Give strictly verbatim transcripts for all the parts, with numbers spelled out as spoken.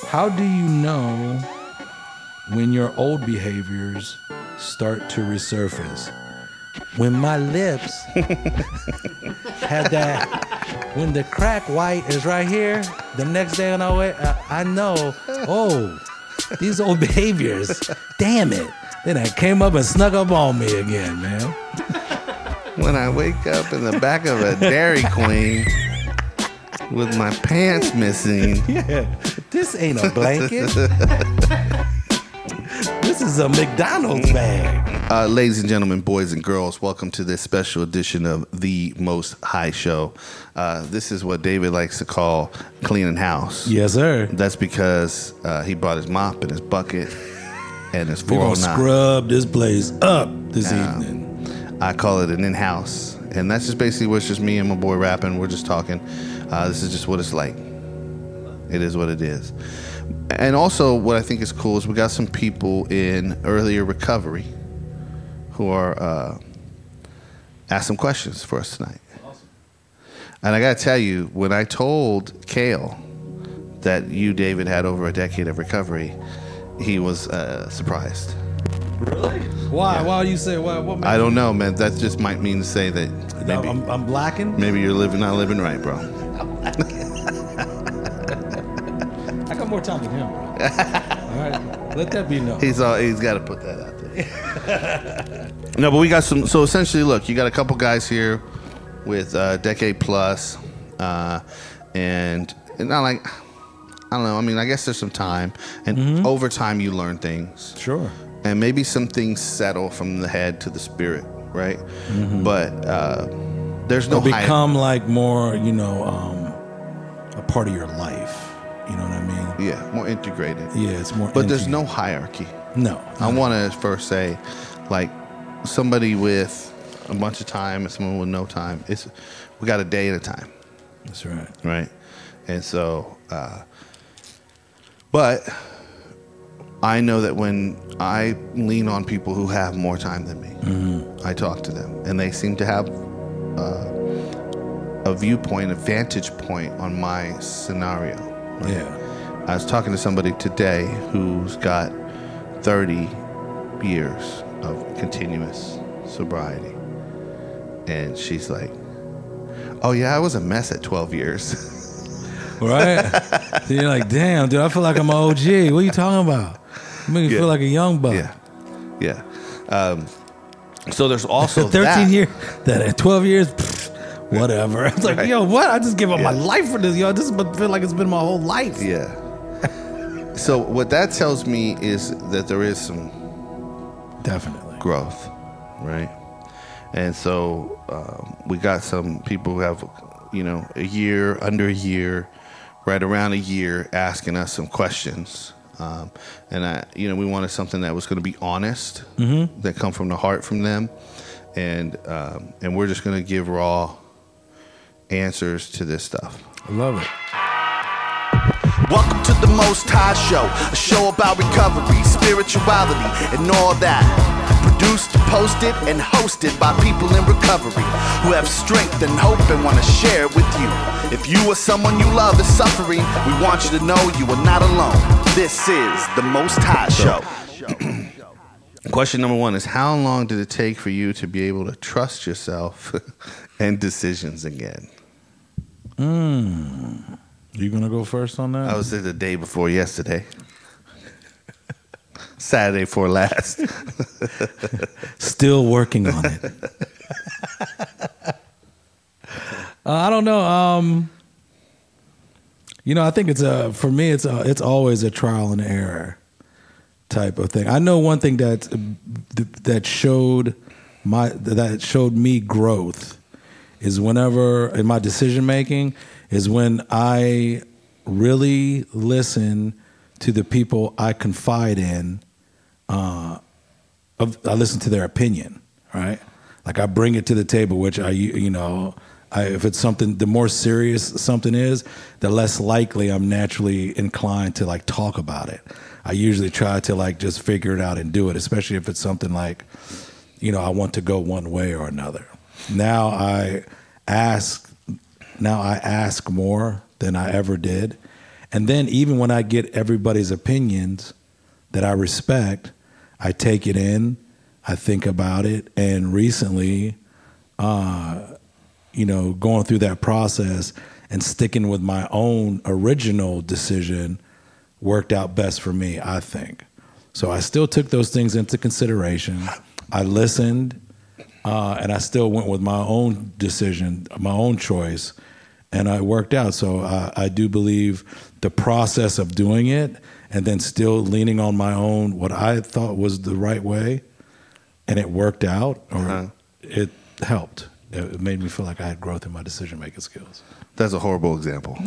How do you know when your old behaviors start to resurface? When my lips had that, when the crack white is right here, the next day when I wait, I, I know, oh, these old behaviors, damn it. Then I came up and snuck up on me again, man. When I wake up in the back of a Dairy Queen with my pants missing. Yeah, this ain't a blanket. This is a McDonald's bag. Uh, ladies and gentlemen, boys and girls, welcome to this special edition of The Most High Show. Uh, this is what David likes to call cleaning house. Yes, sir. That's because uh, he brought his mop and his bucket and his We're four oh going nine. to scrub this place up this Um, evening. I call it an in-house. And that's just basically what's just me and my boy rapping. We're just talking. Uh, this is just what it's like. It is what it is. And also what I think is cool is we got some people in earlier recovery who are uh, asked some questions for us tonight. Awesome. And I got to tell you, when I told Kale that you, David, had over a decade of recovery, he was uh, surprised. Really? Why? Yeah. Why do you say why? What I don't know, man. That just might mean to say that maybe I'm, I'm blacking? maybe you're living not living right, bro. I got more time than him, bro. All right, let that be known. He's all he's got to put that out there. No, but we got some. So essentially, look, you got a couple guys here with a decade plus, uh, and, and not like I don't know. I mean, I guess there's some time, and Mm-hmm. over time you learn things. Sure. And maybe some things settle from the head to the spirit, right? Mm-hmm. But uh, there's no Or high- become like more, you know, um, a part of your life. You know what I mean? yeah, more integrated. Yeah, it's more. But there's integrated. no hierarchy. No. I want to first say, like, somebody with a bunch of time and someone with no time, it's we got a day at a time, That's right. right? And so, uh, but I know that when I lean on people who have more time than me, Mm-hmm. I talk to them, and they seem to have uh, a viewpoint, a vantage point on my scenario. Right? Yeah. I was talking to somebody today who's got thirty years of continuous sobriety. And she's like, oh yeah, I was a mess at twelve years. Right? So you're like, damn, dude, I feel like I'm an O G. What are you talking about? You make me Yeah. feel like a young buck. Yeah. Yeah. Um, so there's also thirteen that. years, that at twelve years, pfft, whatever. It's like, Right. yo, what? I just give up my Yeah. life for this, yo. This is- feel like it's been my whole life. Yeah. So what that tells me is that there is some Definitely. growth, right? And so um, we got some people who have, you know, a year, under a year, right around a year, asking us some questions. Um, and I, you know, we wanted something that was going to be honest, Mm-hmm. that come from the heart from them, and um, and we're just going to give raw answers to this stuff. I love it. Welcome to the Most High Show, a show about recovery, spirituality, and all that. Produced, posted, and hosted by people in recovery who have strength and hope and want to share it with you. If you or someone you love is suffering, we want you to know you are not alone. This is the Most High Show. Question number one is, how long did it take for you to be able to trust yourself and decisions again? Mm. You gonna go first on that? I was there the day before yesterday. Saturday before last. Still working on it. uh, I don't know. Um, you know, I think it's a for me. It's a, it's always a trial and error type of thing. I know one thing that that showed my that showed me growth is whenever in my decision making is when I really listen to the people I confide in. Uh, of, I listen to their opinion, right? Like I bring it to the table, which I, you know, I, if it's something, the more serious something is, the less likely I'm naturally inclined to like talk about it. I usually try to like just figure it out and do it, especially if it's something like, you know, I want to go one way or another. Now I ask, now I ask more than I ever did. And then even when I get everybody's opinions that I respect, I take it in, I think about it, and recently, uh, you know, going through that process and sticking with my own original decision worked out best for me, I think. So I still took those things into consideration. I listened, uh, and I still went with my own decision, my own choice, and it worked out. So I, I do believe the process of doing it and then still leaning on my own, what I thought was the right way, and it worked out, or uh-huh. it helped. It made me feel like I had growth in my decision-making skills. That's a horrible example.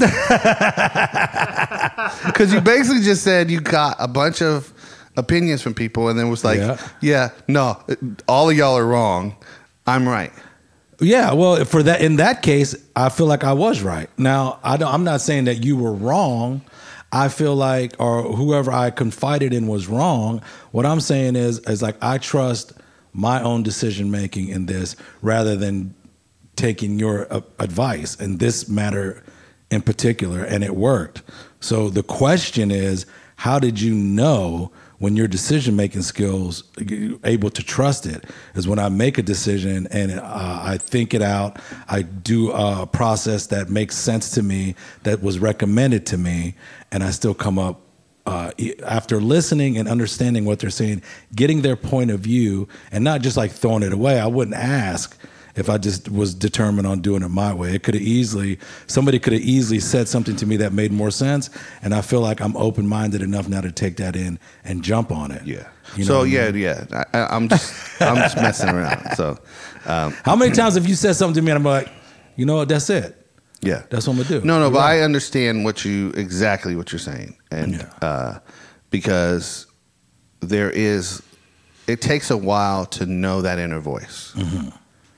Because you basically just said you got a bunch of opinions from people and then was like, yeah, yeah no, all of y'all are wrong. I'm right. Yeah, well, for that, in that case, I feel like I was right. Now, I don't, I'm not saying that you were wrong. I feel like, or whoever I confided in was wrong. What I'm saying is, is like, I trust my own decision-making in this rather than taking your uh, advice in this matter in particular, and it worked. So the question is, how did you know when your decision-making skills, able to trust it, is when I make a decision and uh, I think it out, I do a process that makes sense to me, that was recommended to me, and I still come up, uh, after listening and understanding what they're saying, getting their point of view, and not just like throwing it away. I wouldn't ask if I just was determined on doing it my way. It could have easily, somebody could have easily said something to me that made more sense, and I feel like I'm open-minded enough now to take that in and jump on it. Yeah. You know so what yeah, I mean? yeah. I, I'm just, I'm just messing around. So, um, how many times have you said something to me and I'm like, you know what, that's it. Yeah, that's what I'm gonna do. No, no, You're but right. I understand what you exactly what you're saying, and Yeah. uh, because there is, it takes a while to know that inner voice. Mm-hmm.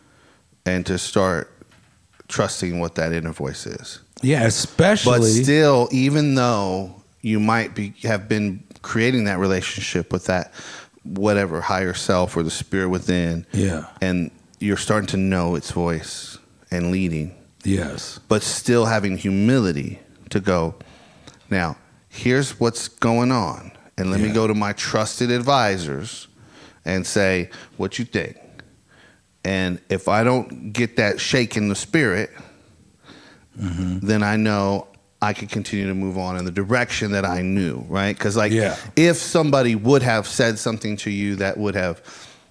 And to start trusting what that inner voice is. Yeah, especially. But still, even though you might be have been creating that relationship with that whatever higher self or the spirit within, yeah, and you're starting to know its voice and leading. Yes. But still having humility to go, now, here's what's going on. And let yeah. me go to my trusted advisors and say, what you think? And if I don't get that shake in the spirit, mm-hmm. then I know I can continue to move on in the direction that I knew, right? Because like, yeah. if somebody would have said something to you that would have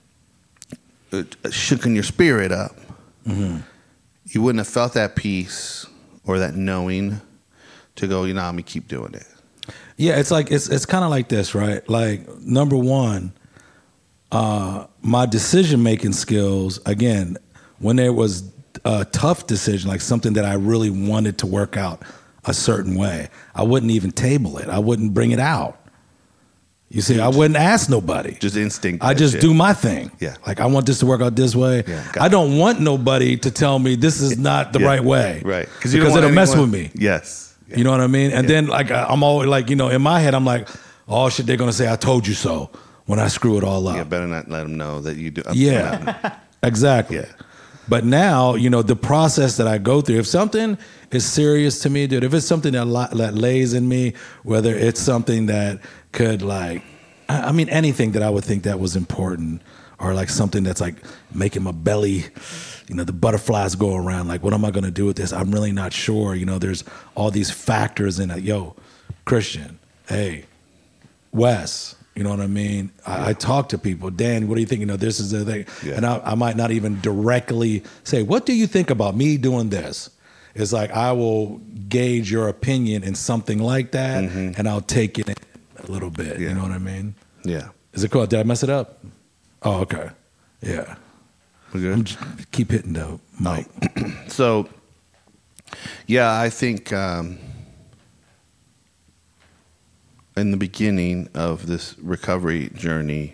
shooken your spirit up, mm-hmm. you wouldn't have felt that peace or that knowing to go, you know, I'm gonna keep doing it. Yeah, it's like it's it's kind of like this, right? Like, number one, uh, my decision-making skills, again, when there was a tough decision, like something that I really wanted to work out a certain way, I wouldn't even table it. I wouldn't bring it out. You see, I wouldn't ask nobody. Just instinct. I just shit. do my thing. Yeah. Like, I want this to work out this way. Yeah, I don't want nobody to tell me this is not the yeah, right way. Right. Because it'll mess with me. Yes. Yeah. You know what I mean? And yeah. then, like, I'm always like, you know, in my head, I'm like, oh, shit, they're going to say, I told you so, when I screw it all up. Yeah, better not let them know that you do. I'm yeah, exactly. Yeah. But now, you know, the process that I go through, if something is serious to me, dude, if it's something that, li- that lays in me, whether it's something that could, like, I, I mean, anything that I would think that was important, or like something that's like making my belly, you know, the butterflies go around, like, what am I going to do with this? I'm really not sure. You know, there's all these factors in it. Yo, Christian, hey, Wes, you know what I mean? I, I talk to people. Dan, what do you think? You know, this is the thing. Yeah. And I, I might not even directly say, what do you think about me doing this? It's like, I will gauge your opinion in something like that, mm-hmm. and I'll take it in a little bit. Yeah. You know what I mean? Yeah. Is it cool? Did I mess it up? Oh, okay. Yeah. We good? I'm just, keep hitting the mic. So, yeah, I think... Um, in the beginning of this recovery journey,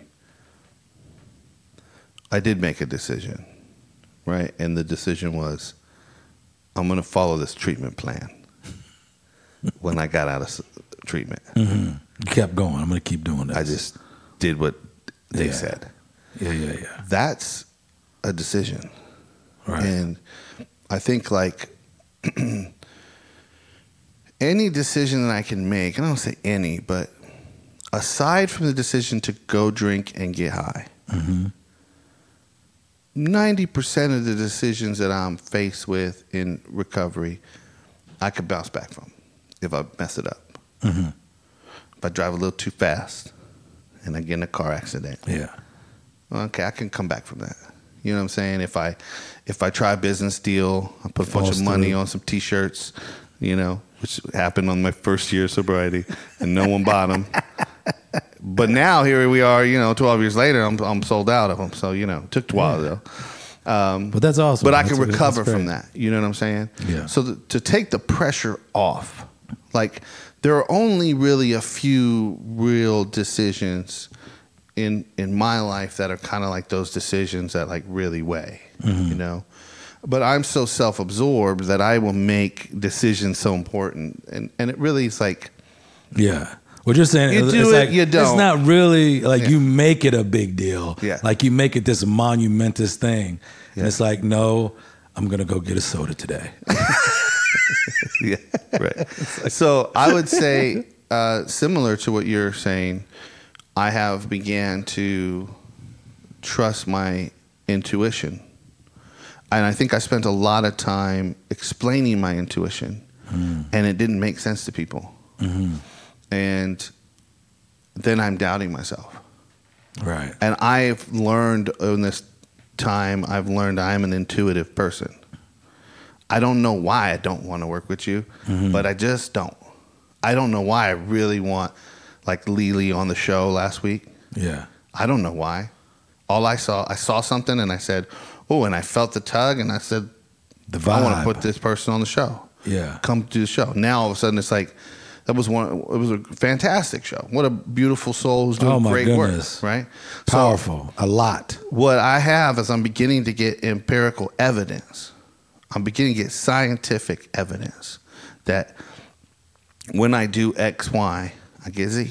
I did make a decision, right? And the decision was, I'm going to follow this treatment plan when I got out of treatment. Mm-hmm. You kept going. I'm going to keep doing this. I just did what they yeah. said. Yeah, yeah, yeah. That's a decision. Right. And I think, like, any decision that I can make, and I don't say any, but aside from the decision to go drink and get high, mm-hmm. ninety percent of the decisions that I'm faced with in recovery, I could bounce back from if I mess it up. Mm-hmm. If I drive a little too fast and I get in a car accident. Yeah. Okay, I can come back from that. You know what I'm saying? If I if I try a business deal, I put a bunch of money on some T-shirts, you know, which happened on my first year of sobriety, and no one bought them. But now here we are, you know, twelve years later, I'm I'm sold out of them. So, you know, it took a while yeah. though. Um, but that's awesome. But I that's can recover that's from that. You know what I'm saying? Yeah. So the, to take the pressure off, like there are only really a few real decisions in in my life that are kind of like those decisions that like really weigh, mm-hmm. you know. But I'm so self-absorbed that I will make decisions so important, and and it really is like, yeah. What you're saying, you it's do it, like you don't. It's not really like yeah. you make it a big deal. Yeah. Like you make it this monumentous thing, yeah. and it's like, no, I'm gonna go get a soda today. yeah, right. So I would say, uh, similar to what you're saying, I have began to trust my intuition. And I think I spent a lot of time explaining my intuition, mm. and it didn't make sense to people. Mm-hmm. And then I'm doubting myself. Right. And I've learned in this time, I've learned I'm an intuitive person. I don't know why I don't want to work with you, mm-hmm. but I just don't. I don't know why I really want, like Lily on the show last week. Yeah. I don't know why. All I saw, I saw something and I said, oh, and I felt the tug and I said, the vibe. I want to put this person on the show. Yeah. Come to the show. Now all of a sudden it's like, that was one, it was a fantastic show. What a beautiful soul who's doing oh my great goodness. work, right? Powerful, so, a lot. What I have is I'm beginning to get empirical evidence. I'm beginning to get scientific evidence that when I do X, Y, I get Z.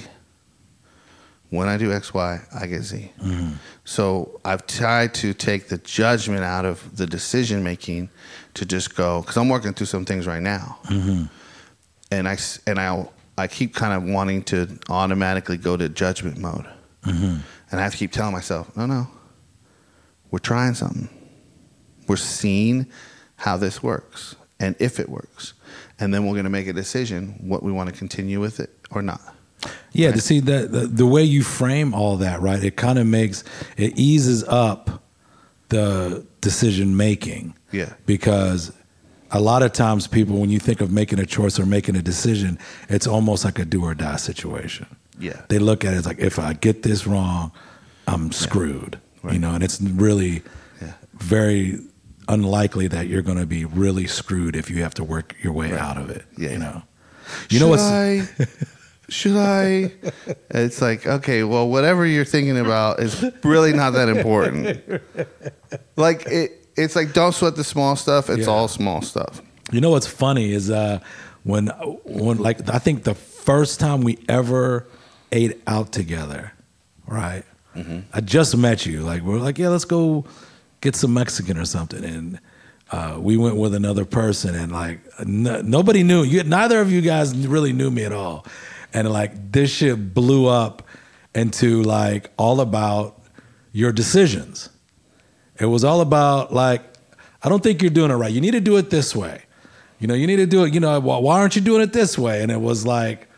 When I do X, Y, I get Z. Mm-hmm. So I've tried to take the judgment out of the decision making to just go, because I'm working through some things right now. Mm-hmm. And I and I I keep kind of wanting to automatically go to judgment mode, mm-hmm. and I have to keep telling myself, no, no, we're trying something, we're seeing how this works and if it works, and then we're going to make a decision what we want to continue with it or not. Yeah, right? to see that the, the way you frame all that, right? It kind of makes it eases up the decision making. Yeah, because a lot of times people, when you think of making a choice or making a decision, it's almost like a do or die situation. Yeah. They look at it as like, if I get this wrong, I'm screwed. Yeah. Right. You know, and it's really yeah. very unlikely that you're going to be really screwed if you have to work your way right. out of it. Yeah. You know, you should know what's I, should I, it's like, okay, well, whatever you're thinking about is really not that important. Like it, It's like, don't sweat the small stuff. It's yeah. all small stuff. You know what's funny is uh, when, when like, I think the first time we ever ate out together, right? Mm-hmm. I just met you. Like, we're like, yeah, let's go get some Mexican or something. And uh, we went with another person, and like, n- nobody knew. You, neither of you guys really knew me at all. And like, this shit blew up into like all about your decisions. It was all about like, I don't think you're doing it right. You need to do it this way. You know, you need to do it, you know, why aren't you doing it this way? And it was like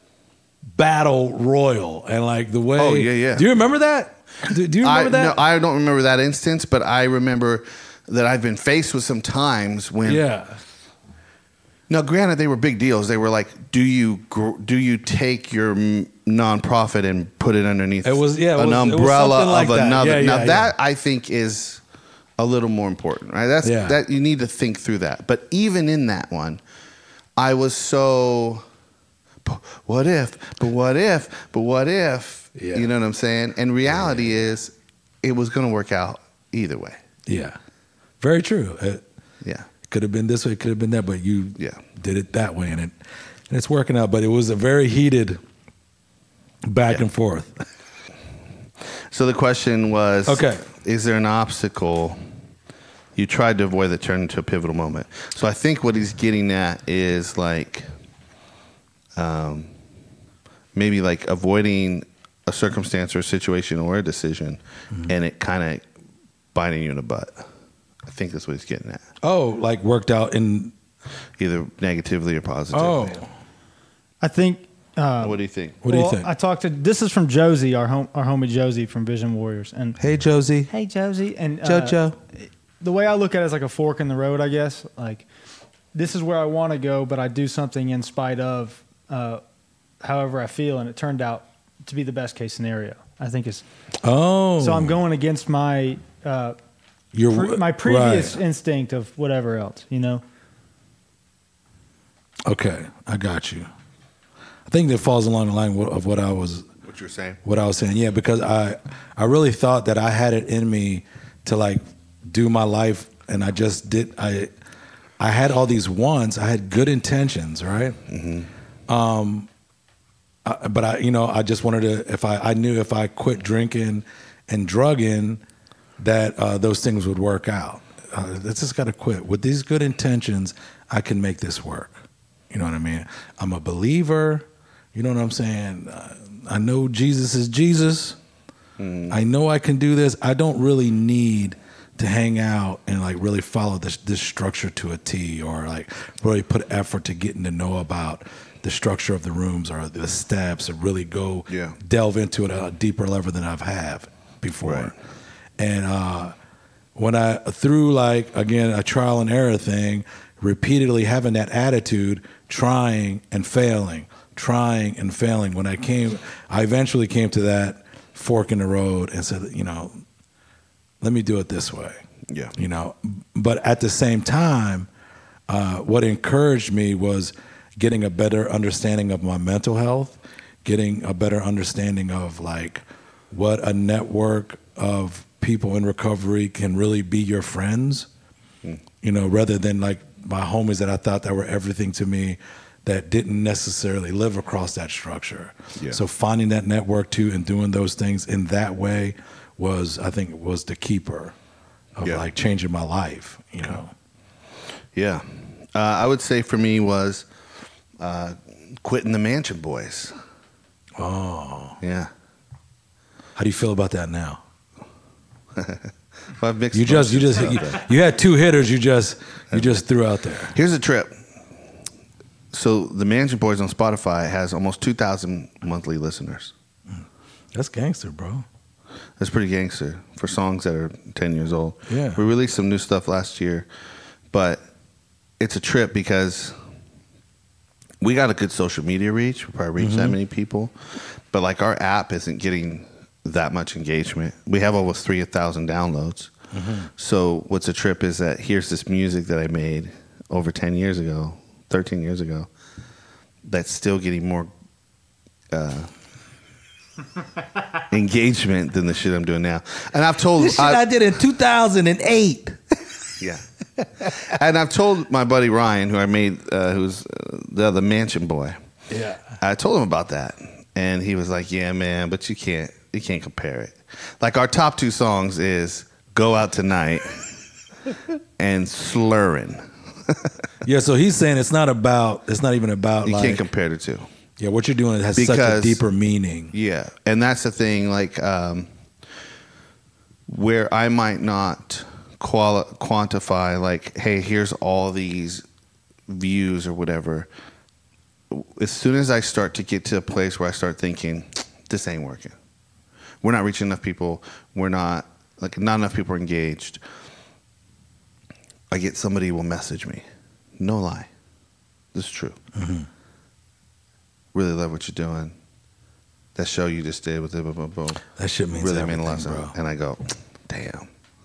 battle royal. And like the way. Oh, yeah, yeah. Do you remember that? Do, do you remember I, that? No, I don't remember that instance, but I remember that I've been faced with some times when. Yeah. Now, granted, they were big deals. They were like, do you do you take your nonprofit and put it underneath it was, yeah, it an was, umbrella it was like of that. another? Yeah, yeah, now, yeah. that I think is a little more important, right? That's yeah. that you need to think through that. But even in that one, I was so, what if, but what if, but what if, yeah. you know what I'm saying? And reality yeah. is, it was going to work out either way. Yeah. Very true. It, yeah. Could have been this way, could have been that, but you yeah. did it that way, and it and it's working out. But it was a very heated back yeah. and forth. So the question was, okay, is there an obstacle you tried to avoid that turned into a pivotal moment? So I think what he's getting at is like, um, maybe like avoiding a circumstance or a situation or a decision, mm-hmm. and it kind of biting you in the butt. I think that's what he's getting at. Oh, like worked out in either negatively or positively. Oh, I think. Uh, what do you think? What well, do you think? I talked to. This is from Josie, our home, our homie Josie from Vision Warriors, and hey Josie, hey Josie, and uh, JoJo. The way I look at it is like a fork in the road, I guess. Like, this is where I want to go, but I do something in spite of uh, however I feel, and it turned out to be the best case scenario. I think it's. Oh. So I'm going against my uh, Your pre- my previous right. instinct of whatever else, you know. Okay, I got you. I think that falls along the line of what I was. What you were saying? What I was saying, yeah, because I, I really thought that I had it in me to like do my life, and I just did. I, I had all these wants. I had good intentions, right? Mm-hmm. Um, I, but I, you know, I just wanted to. If I, I knew if I quit drinking and drugging, that uh, those things would work out. Uh, that's just got to quit. With these good intentions, I can make this work. You know what I mean? I'm a believer. You know what I'm saying? Uh, I know Jesus is Jesus. Mm. I know I can do this. I don't really need to hang out and like really follow this this structure to a T, or like really put effort to getting to know about the structure of the rooms or the steps, or really go yeah. delve into it at a deeper level than I've have before. Right. And uh, when I through like again a trial and error thing, repeatedly having that attitude, trying and failing. trying and failing. When I came, I eventually came to that fork in the road and said, you know, let me do it this way. Yeah. You know, but at the same time, uh, what encouraged me was getting a better understanding of my mental health, getting a better understanding of like what a network of people in recovery can really be your friends, mm. you know, rather than like my homies that I thought that were everything to me, that didn't necessarily live across that structure. Yeah. So finding that network too and doing those things in that way was, I think, was the keeper of yeah. like changing my life, you know? Yeah. Uh, I would say for me was uh, quitting the Mansion Boys. Oh. Yeah. How do you feel about that now? well, I've mixed you just, you just, you, you had two hitters you just, you just threw out there. Here's a trip. So the Mansion Boys on Spotify has almost two thousand monthly listeners. That's gangster, bro. That's pretty gangster for songs that are ten years old. Yeah. We released some new stuff last year, but it's a trip because we got a good social media reach. We probably reached mm-hmm. that many people, but like our app isn't getting that much engagement. We have almost three thousand downloads. Mm-hmm. So what's a trip is that here's this music that I made over ten years ago. thirteen years ago, that's still getting more uh, engagement than the shit I'm doing now. And I've told this shit I, I did in two thousand eight. Yeah, and I've told my buddy Ryan, who I made, uh, who's uh, the other Mansion Boy. Yeah, I told him about that, and he was like, "Yeah, man, but you can't, you can't compare it. Like our top two songs is "Go Out Tonight" and "Slurrin'." Yeah, so he's saying it's not about, it's not even about you like... can't compare the two. Yeah, what you're doing has because, such a deeper meaning. Yeah, and that's the thing, like, um, where I might not quali- quantify, like, hey, here's all these views or whatever. As soon as I start to get to a place where I start thinking, this ain't working. We're not reaching enough people. We're not, like, not enough people are engaged. I get somebody will message me. No lie. This is true. Mm-hmm. Really love what you're doing. That show you just did with it, boom, boom, boom. That shit means really everything, mean a lot, bro. And I go, damn.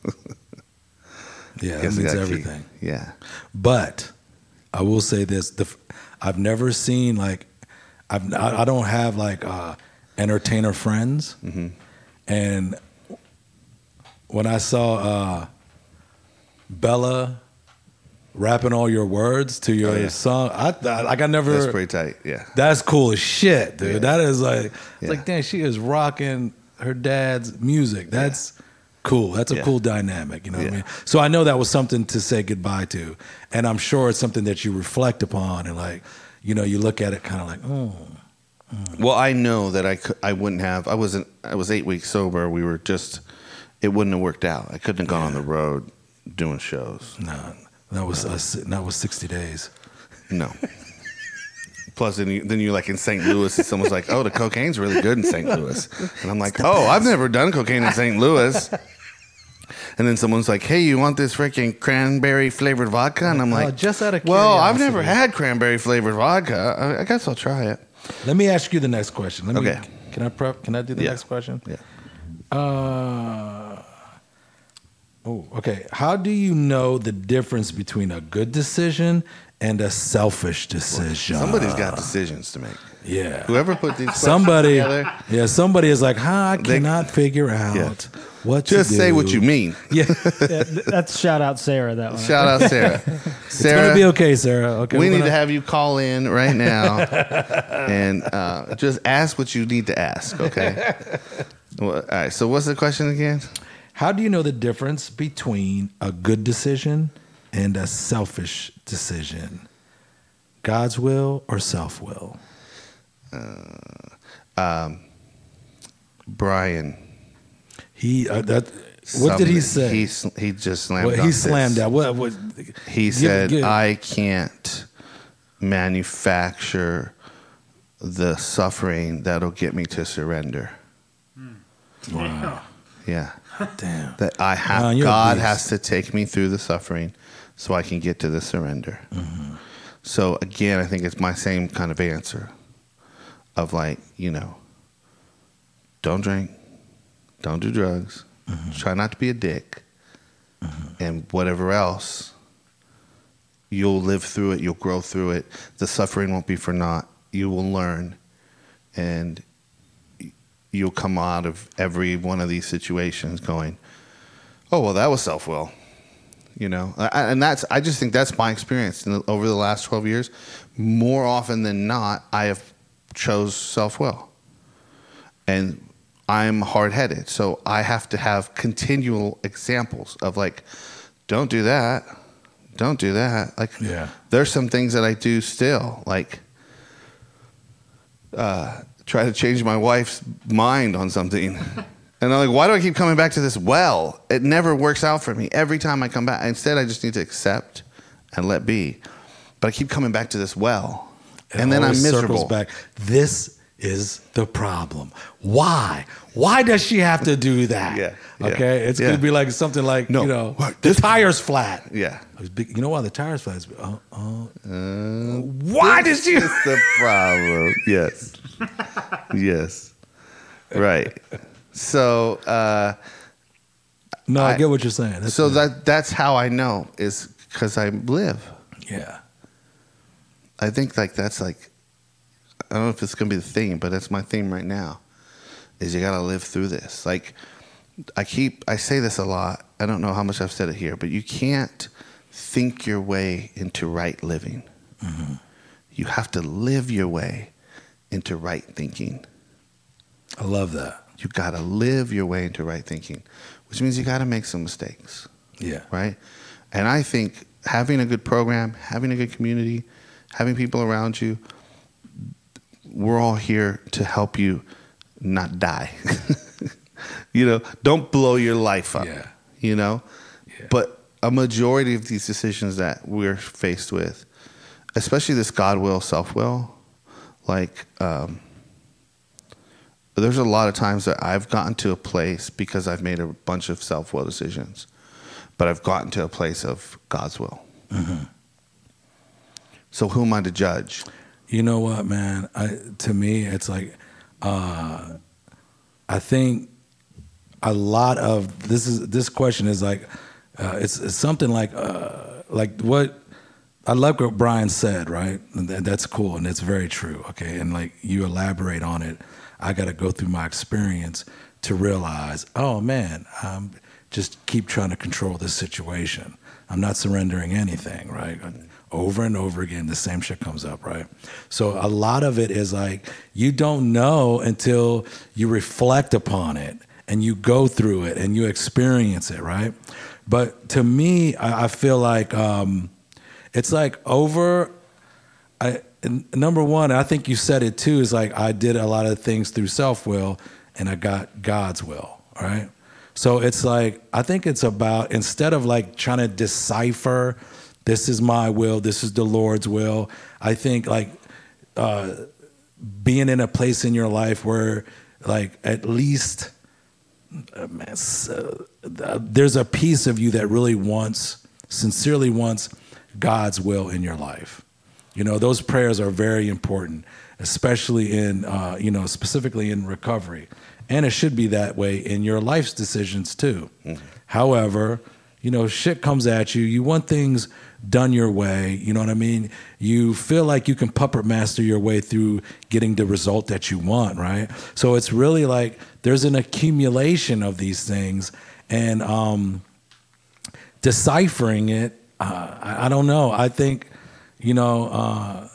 Yeah, that means everything. Keep, yeah. But I will say this: the, I've never seen like, I've I, I don't have like uh, entertainer friends, mm-hmm. and when I saw uh, Bella rapping all your words to your oh, yeah. song, I thought like I never. That's pretty tight. Yeah. That's cool as shit, dude. Yeah. That is like, it's yeah. like, damn, she is rocking her dad's music. That's yeah. cool. That's a yeah. cool dynamic. You know yeah. what I mean? So I know that was something to say goodbye to, and I'm sure it's something that you reflect upon and like, you know, you look at it kind of like, oh. Well, I know that I, could, I wouldn't have. I wasn't. I was eight weeks sober. We were just. It wouldn't have worked out. I couldn't have gone Yeah. on the road doing shows. No, that was uh, that was sixty days. No. Plus, then, you, then you're like in Saint Louis, and someone's like, "Oh, the cocaine's really good in Saint Louis," and I'm like, "Oh, I've never done cocaine in Saint Louis." And then someone's like, "Hey, you want this freaking cranberry flavored vodka?" And I'm Oh, like, just out of well, I've curiosity. never had cranberry flavored vodka. I, I guess I'll try it. Let me ask you the next question. Let me, Okay. Can I prep? Can I do the Yeah. next question? Yeah. Uh, oh, okay. How do you know the difference between a good decision and a selfish decision? Somebody's got decisions to make. Yeah. Whoever put these questions Somebody, together, yeah, somebody is like, huh, I They- cannot figure out Yeah. what just to say do. what you mean. Yeah, Yeah, th- that's shout out Sarah. That one. Shout out Sarah. it's Sarah, gonna be okay, Sarah. Okay, we we're need gonna- to have you call in right now and uh, just ask what you need to ask, okay? Well, all right, so what's the question again? How do you know the difference between a good decision and a selfish decision? God's will or self will? Brian. He uh, that. What did he somebody- say? He, s- he just slammed Well, dunk he this. slammed out. What? what He give- said, give- I can't manufacture the suffering that'll get me to surrender. Wow. Yeah. Damn. That I have, Wow, you're a God beast. has to take me through the suffering so I can get to the surrender. Mm-hmm. So again, I think it's my same kind of answer of like, you know, don't drink, don't do drugs, Mm-hmm. try not to be a dick, and whatever else, you'll live through it, you'll grow through it. The suffering won't be for naught. You will learn, and you'll come out of every one of these situations going, oh, well, that was self-will. You know, I, and that's, I just think that's my experience in the, over the last twelve years. More often than not, I have chose self-will. And I'm hard-headed, so I have to have continual examples of like, don't do that, don't do that. Like, Yeah. there's some things that I do still, like uh, try to change my wife's mind on something. And I'm like, why do I keep coming back to this well? It never works out for me. Every time I come back, instead I just need to accept and let be. But I keep coming back to this well. It and then I'm always miserable. circles back. This is the problem. Why? Why does she have to do that? Yeah, yeah, Okay. It's yeah. gonna be like something like No, you know what? the This- tire's flat. Yeah. I was big- You know why the tire's flat? Is, oh, oh. Uh, Why did you? That's the problem. Yes. Yes. Right. So, uh, No, I, I- get what you're saying. That's so good. that that's how I know is because I live. yeah. I think like that's like, I don't know if it's gonna be the theme, but that's my theme right now. Is you gotta live through this. Like, I keep I say this a lot. I don't know how much I've said it here, but you can't think your way into right living. Mm-hmm. You have to live your way into right thinking. I love that. You gotta live your way into right thinking, which means you gotta make some mistakes, Yeah. right? And I think having a good program, having a good community, having people around you, we're all here to help you not die. You know, don't blow your life up. Yeah. You know? Yeah. But a majority of these decisions that we're faced with, especially this God will, self will, like, um, there's a lot of times that I've gotten to a place because I've made a bunch of self will decisions, but I've gotten to a place of God's will. Mm-hmm. So who am I to judge? You know what, man? I, to me, it's like, uh, I think a lot of this is this question is like, uh, it's, it's something like, uh, like what I love what Brian said, right? And that, that's cool and it's very true. Okay, and like you elaborate on it, I got to go through my experience to realize, oh man, I'm just keep trying to control this situation. I'm not surrendering anything, right? Over and over again, the same shit comes up, right? So a lot of it is like, you don't know until you reflect upon it and you go through it and you experience it, right? But to me, I, I feel like um, it's like over, I, and number one, I think you said it too, is like I did a lot of things through self-will and I got God's will, right? So it's like, I think it's about, instead of like trying to decipher, this is my will, this is the Lord's will, I think like uh, being in a place in your life where like at least uh, man, so, uh, there's a piece of you that really wants, sincerely wants God's will in your life. You know, those prayers are very important, especially in, uh, you know, specifically in recovery. And it should be that way in your life's decisions too. Mm-hmm. However, you know, shit comes at you. You want things done your way. You know what I mean? You feel like you can puppet master your way through getting the result that you want, right? So it's really like there's an accumulation of these things, and um, deciphering it, uh, I, I don't know. I think, you know, uh,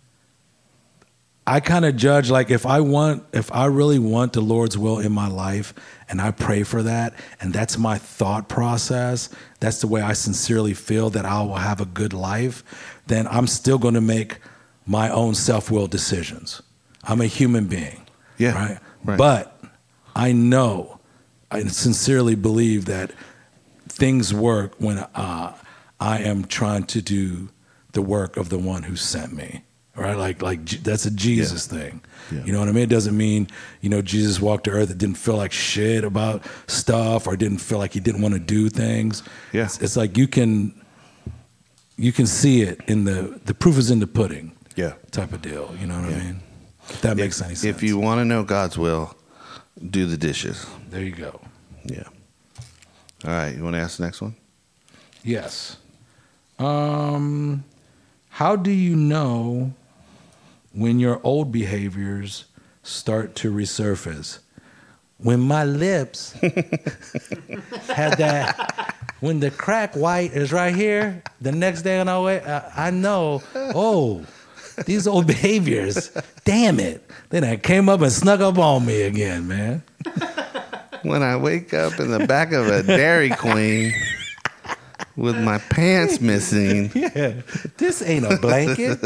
I kind of judge, like if I want, if I really want the Lord's will in my life and I pray for that, and that's my thought process, that's the way I sincerely feel that I will have a good life, then I'm still going to make my own self-will decisions. I'm a human being, yeah, right? right? But I know, I sincerely believe that things work when uh, I am trying to do the work of the one who sent me, right? Like, like that's a Jesus yeah. thing. Yeah. You know what I mean? It doesn't mean, you know, Jesus walked to earth and didn't feel like shit about stuff or didn't feel like he didn't want to do things. Yeah. It's, it's like you can, you can see it in the, the proof is in the pudding. Yeah. Type of deal. You know what yeah. I mean? If that if, makes any sense. If you want to know God's will, do the dishes. There you go. Yeah. All right. You want to ask the next one? Yes. Um, how do you know when your old behaviors start to resurface? When my lips had that, when the crack white is right here, the next day on our way, I, I know, oh, these old behaviors, damn it. Then I came up and snuck up on me again, man. When I wake up in the back of a Dairy Queen with my pants missing. Yeah, this ain't a blanket.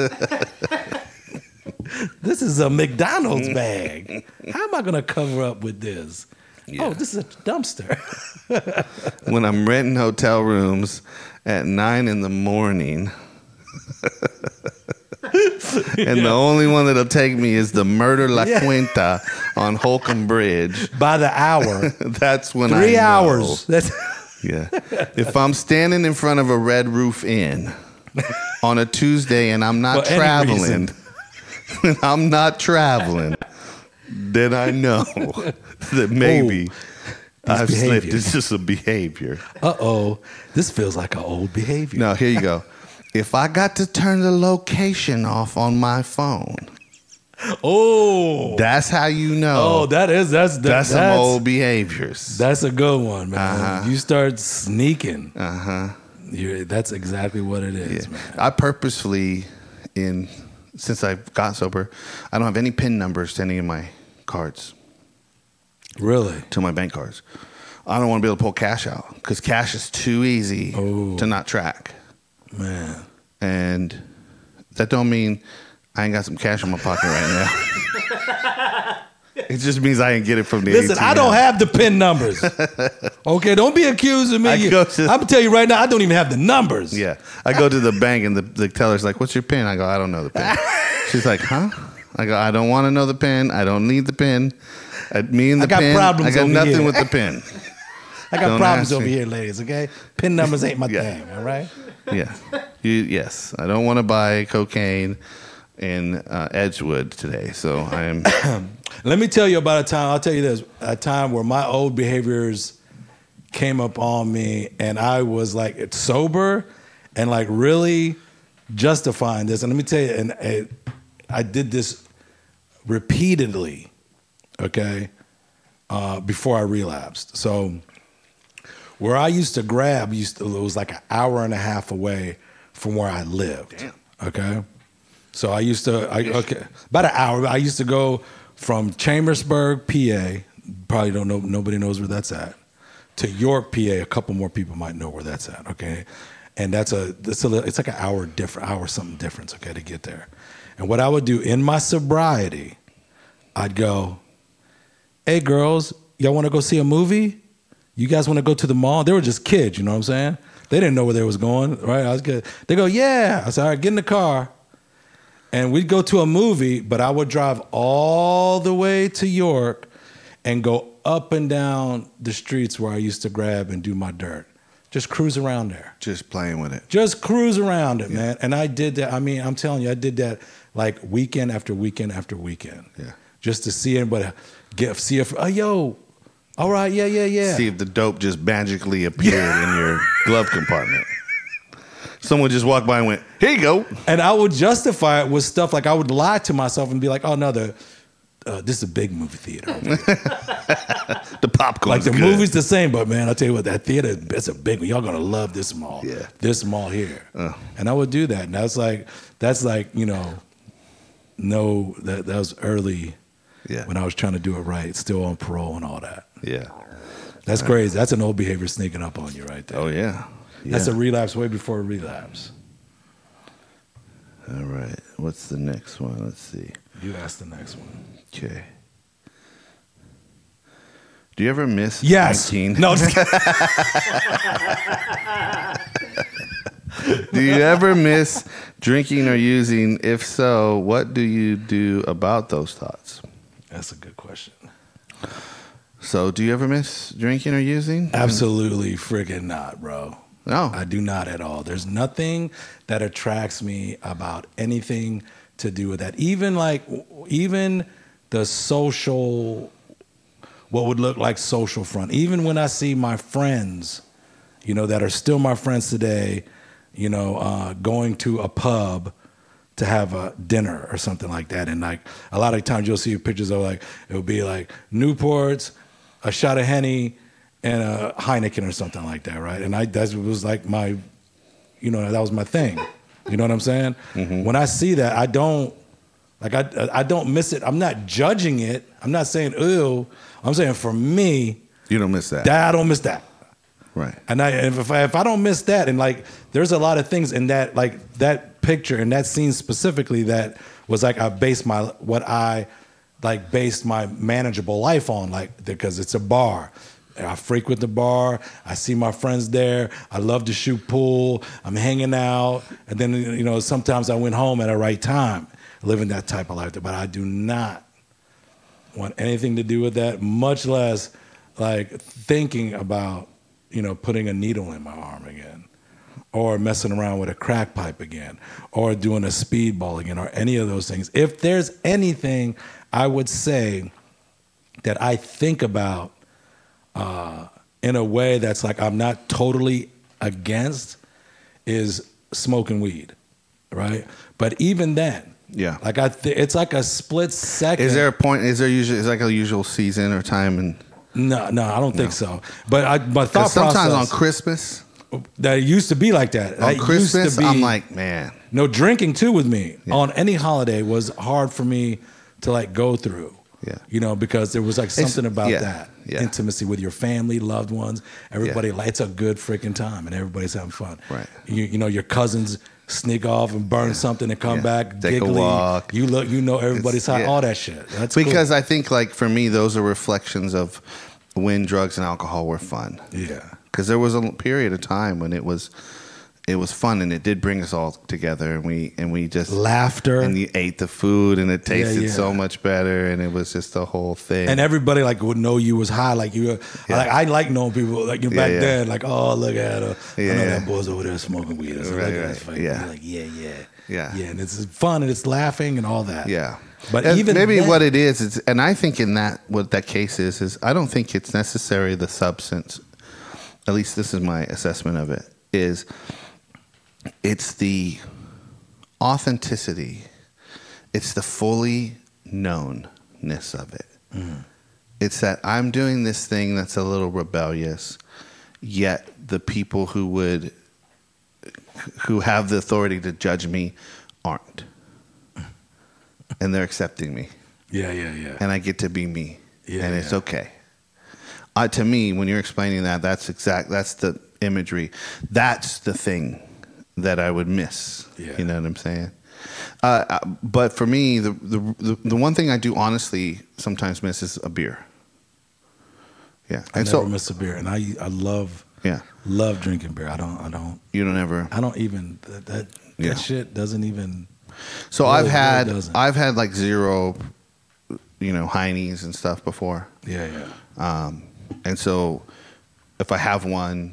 This is a McDonald's bag. How am I going to cover up with this? Yeah. Oh, this is a dumpster. When I'm renting hotel rooms at nine in the morning, and yeah. the only one that'll take me is the Murder La yeah. Cuenta on Holcomb Bridge. By the hour. That's when Three I know. hours. That's yeah. If I'm standing in front of a Red Roof Inn on a Tuesday and I'm not traveling, when I'm not traveling, then I know that maybe Ooh, I've behavior. slipped. It's just a behavior. Uh-oh. This feels like an old behavior. No, here you go. If I got to turn the location off on my phone, oh, that's how you know. Oh, that is that's that, that's, that's some old behaviors. That's a good one, man. Uh-huh. You start sneaking. Uh huh. You're, that's exactly what it is, yeah. man. I purposefully, in since I got sober, I don't have any PIN numbers to any of my cards. Really? To my bank cards. I don't want to be able to pull cash out because cash is too easy oh. to not track. Man. And that don't mean I ain't got some cash in my pocket right now. It just means I didn't get it from the Listen, A T M. I don't have the PIN numbers. Okay, don't be accusing me. I go to, I'm going to tell you right now, I don't even have the numbers. Yeah. I go to the bank and the, the teller's like, what's your PIN? I go, I don't know the PIN. She's like, huh? I go, I don't want to know the PIN. I don't need the PIN. I, me and the I got PIN, problems I got over nothing here. with the PIN. I got Don't problems ask over me. here, ladies, okay? PIN numbers ain't my Yeah. thing, all right? Yeah. You, yes. I don't want to buy cocaine in uh, Edgewood today, so I am... Let me tell you about a time, I'll tell you this, a time where my old behaviors came up on me and I was like it's sober and like really justifying this. And let me tell you, and it, I did this repeatedly, okay, uh, before I relapsed. So where I used to grab, used to, it was like an hour and a half away from where I lived. Damn. Okay. So I used to, I, okay, about an hour. I used to go from Chambersburg, P A, probably don't know, nobody knows where that's at, to York, P A. A couple more people might know where that's at, okay? And that's a, it's, a, it's like an hour different, hour something difference, okay, to get there. And what I would do in my sobriety, I'd go, hey, girls, y'all want to go see a movie? You guys want to go to the mall? They were just kids, you know what I'm saying? They didn't know where they was going, right? I was good. They go, yeah. I said, all right, get in the car. And we'd go to a movie, but I would drive all the way to York and go up and down the streets where I used to grab and do my dirt. Just cruise around there. Just playing with it. Just cruise around it, yeah. man. And I did that. I mean, I'm telling you, I did that like weekend after weekend after weekend. Yeah. Just to see anybody get see if oh yo, all right, yeah, yeah, yeah. See if the dope just magically appeared yeah. in your glove compartment. Someone just walked by and went, here you go. And I would justify it with stuff like I would lie to myself and be like, oh no, the uh, this is a big movie theater. The popcorn. Like the good. movie's the same, but man, I tell you what, that theater, it's a big one. Y'all gonna love this mall. Yeah. This mall here. Uh. And I would do that. And that's like that's like, you know, no, that that was early yeah. when I was trying to do it right, still on parole and all that. Yeah. That's right. crazy. That's an old behavior sneaking up on you right there. Oh yeah. Yeah. That's a relapse way before a relapse. All right. What's the next one? Let's see. You ask the next one. Okay. Do you ever miss yes. drinking? No. Just Do you ever miss drinking or using? If so, what do you do about those thoughts? That's a good question. So, do you ever miss drinking or using? Absolutely friggin' not, bro. No. I do not at all. There's nothing that attracts me about anything to do with that. Even like, even the social, what would look like social front. Even when I see my friends, you know, that are still my friends today, you know, uh, going to a pub to have a dinner or something like that. And like a lot of times you'll see pictures of like, it would be like Newports, a shot of Henny, and a Heineken or something like that, right? And I that was like my, you know, that was my thing. You know what I'm saying? Mm-hmm. When I see that, I don't, like I I don't miss it. I'm not judging it. I'm not saying, ew. I'm saying for me. You don't miss that. that I don't miss that. Right. And I, if, I, if I don't miss that, and like, there's a lot of things in that, like that picture and that scene specifically that was like, I based my, what I like based my manageable life on, like, because it's a bar. I frequent the bar. I see my friends there. I love to shoot pool. I'm hanging out. And then, you know, sometimes I went home at the right time, living that type of life. But I do not want anything to do with that, much less like thinking about, you know, putting a needle in my arm again, or messing around with a crack pipe again, or doing a speedball again, or any of those things. If there's anything I would say that I think about uh, in a way that's like I'm not totally against, is smoking weed, right? But even then, yeah, like I, th- it's like a split second. Is there a point? Is there usually is like a usual season or time and? No, no, I don't think no. so. But I, my thought sometimes process, on Christmas, that used to be like that. On that Christmas, used to be, I'm like, man. No, drinking too with me yeah. on any holiday was hard for me to like go through. Yeah, you know, because there was like something it's, about yeah, that yeah. intimacy with your family, loved ones. Everybody, yeah. like, it's a good freaking time, and everybody's having fun. Right. You, you know, your cousins sneak off and burn yeah. something and come yeah. back, take giggly. a walk. You look, you know, everybody's hot. Yeah. All that shit. That's because cool. I think, like for me, those are reflections of when drugs and alcohol were fun. Yeah. Because there was a period of time when it was, it was fun and it did bring us all together, and we and we just laughter, and you ate the food and it tasted yeah, yeah. so much better, and it was just the whole thing. And everybody like would know you was high, like you. Yeah. Like I like knowing people like you back yeah, yeah. then, like oh look at her, yeah, I know yeah. that boy's over there smoking weed. Or right, look at right. his face. Yeah. You're like yeah, yeah, yeah, yeah, and it's fun and it's laughing and all that. Yeah. But and even maybe then, what it is is, and I think in that what that case is is I don't think it's necessarily the substance. At least this is my assessment of it. Is it's the authenticity, it's the fully knownness of it. Mm. It's that I'm doing this thing that's a little rebellious, yet the people who would, who have the authority to judge me, aren't, and they're accepting me. Yeah, yeah, yeah. And I get to be me, yeah, and yeah. it's okay. Uh, to me, when you're explaining that, that's exact. That's the imagery. That's the thing that I would miss. Yeah. You know what I'm saying? Uh, but for me, the, the the the one thing I do honestly sometimes miss is a beer. Yeah, I and never so miss a beer, and I I love yeah, love drinking beer. I don't I don't you don't ever. I don't even that that, Yeah. that shit doesn't even. So Really, I've had really doesn't. I've had like zero, you know, Heine's and stuff before. Yeah, yeah. Um, and so if I have one,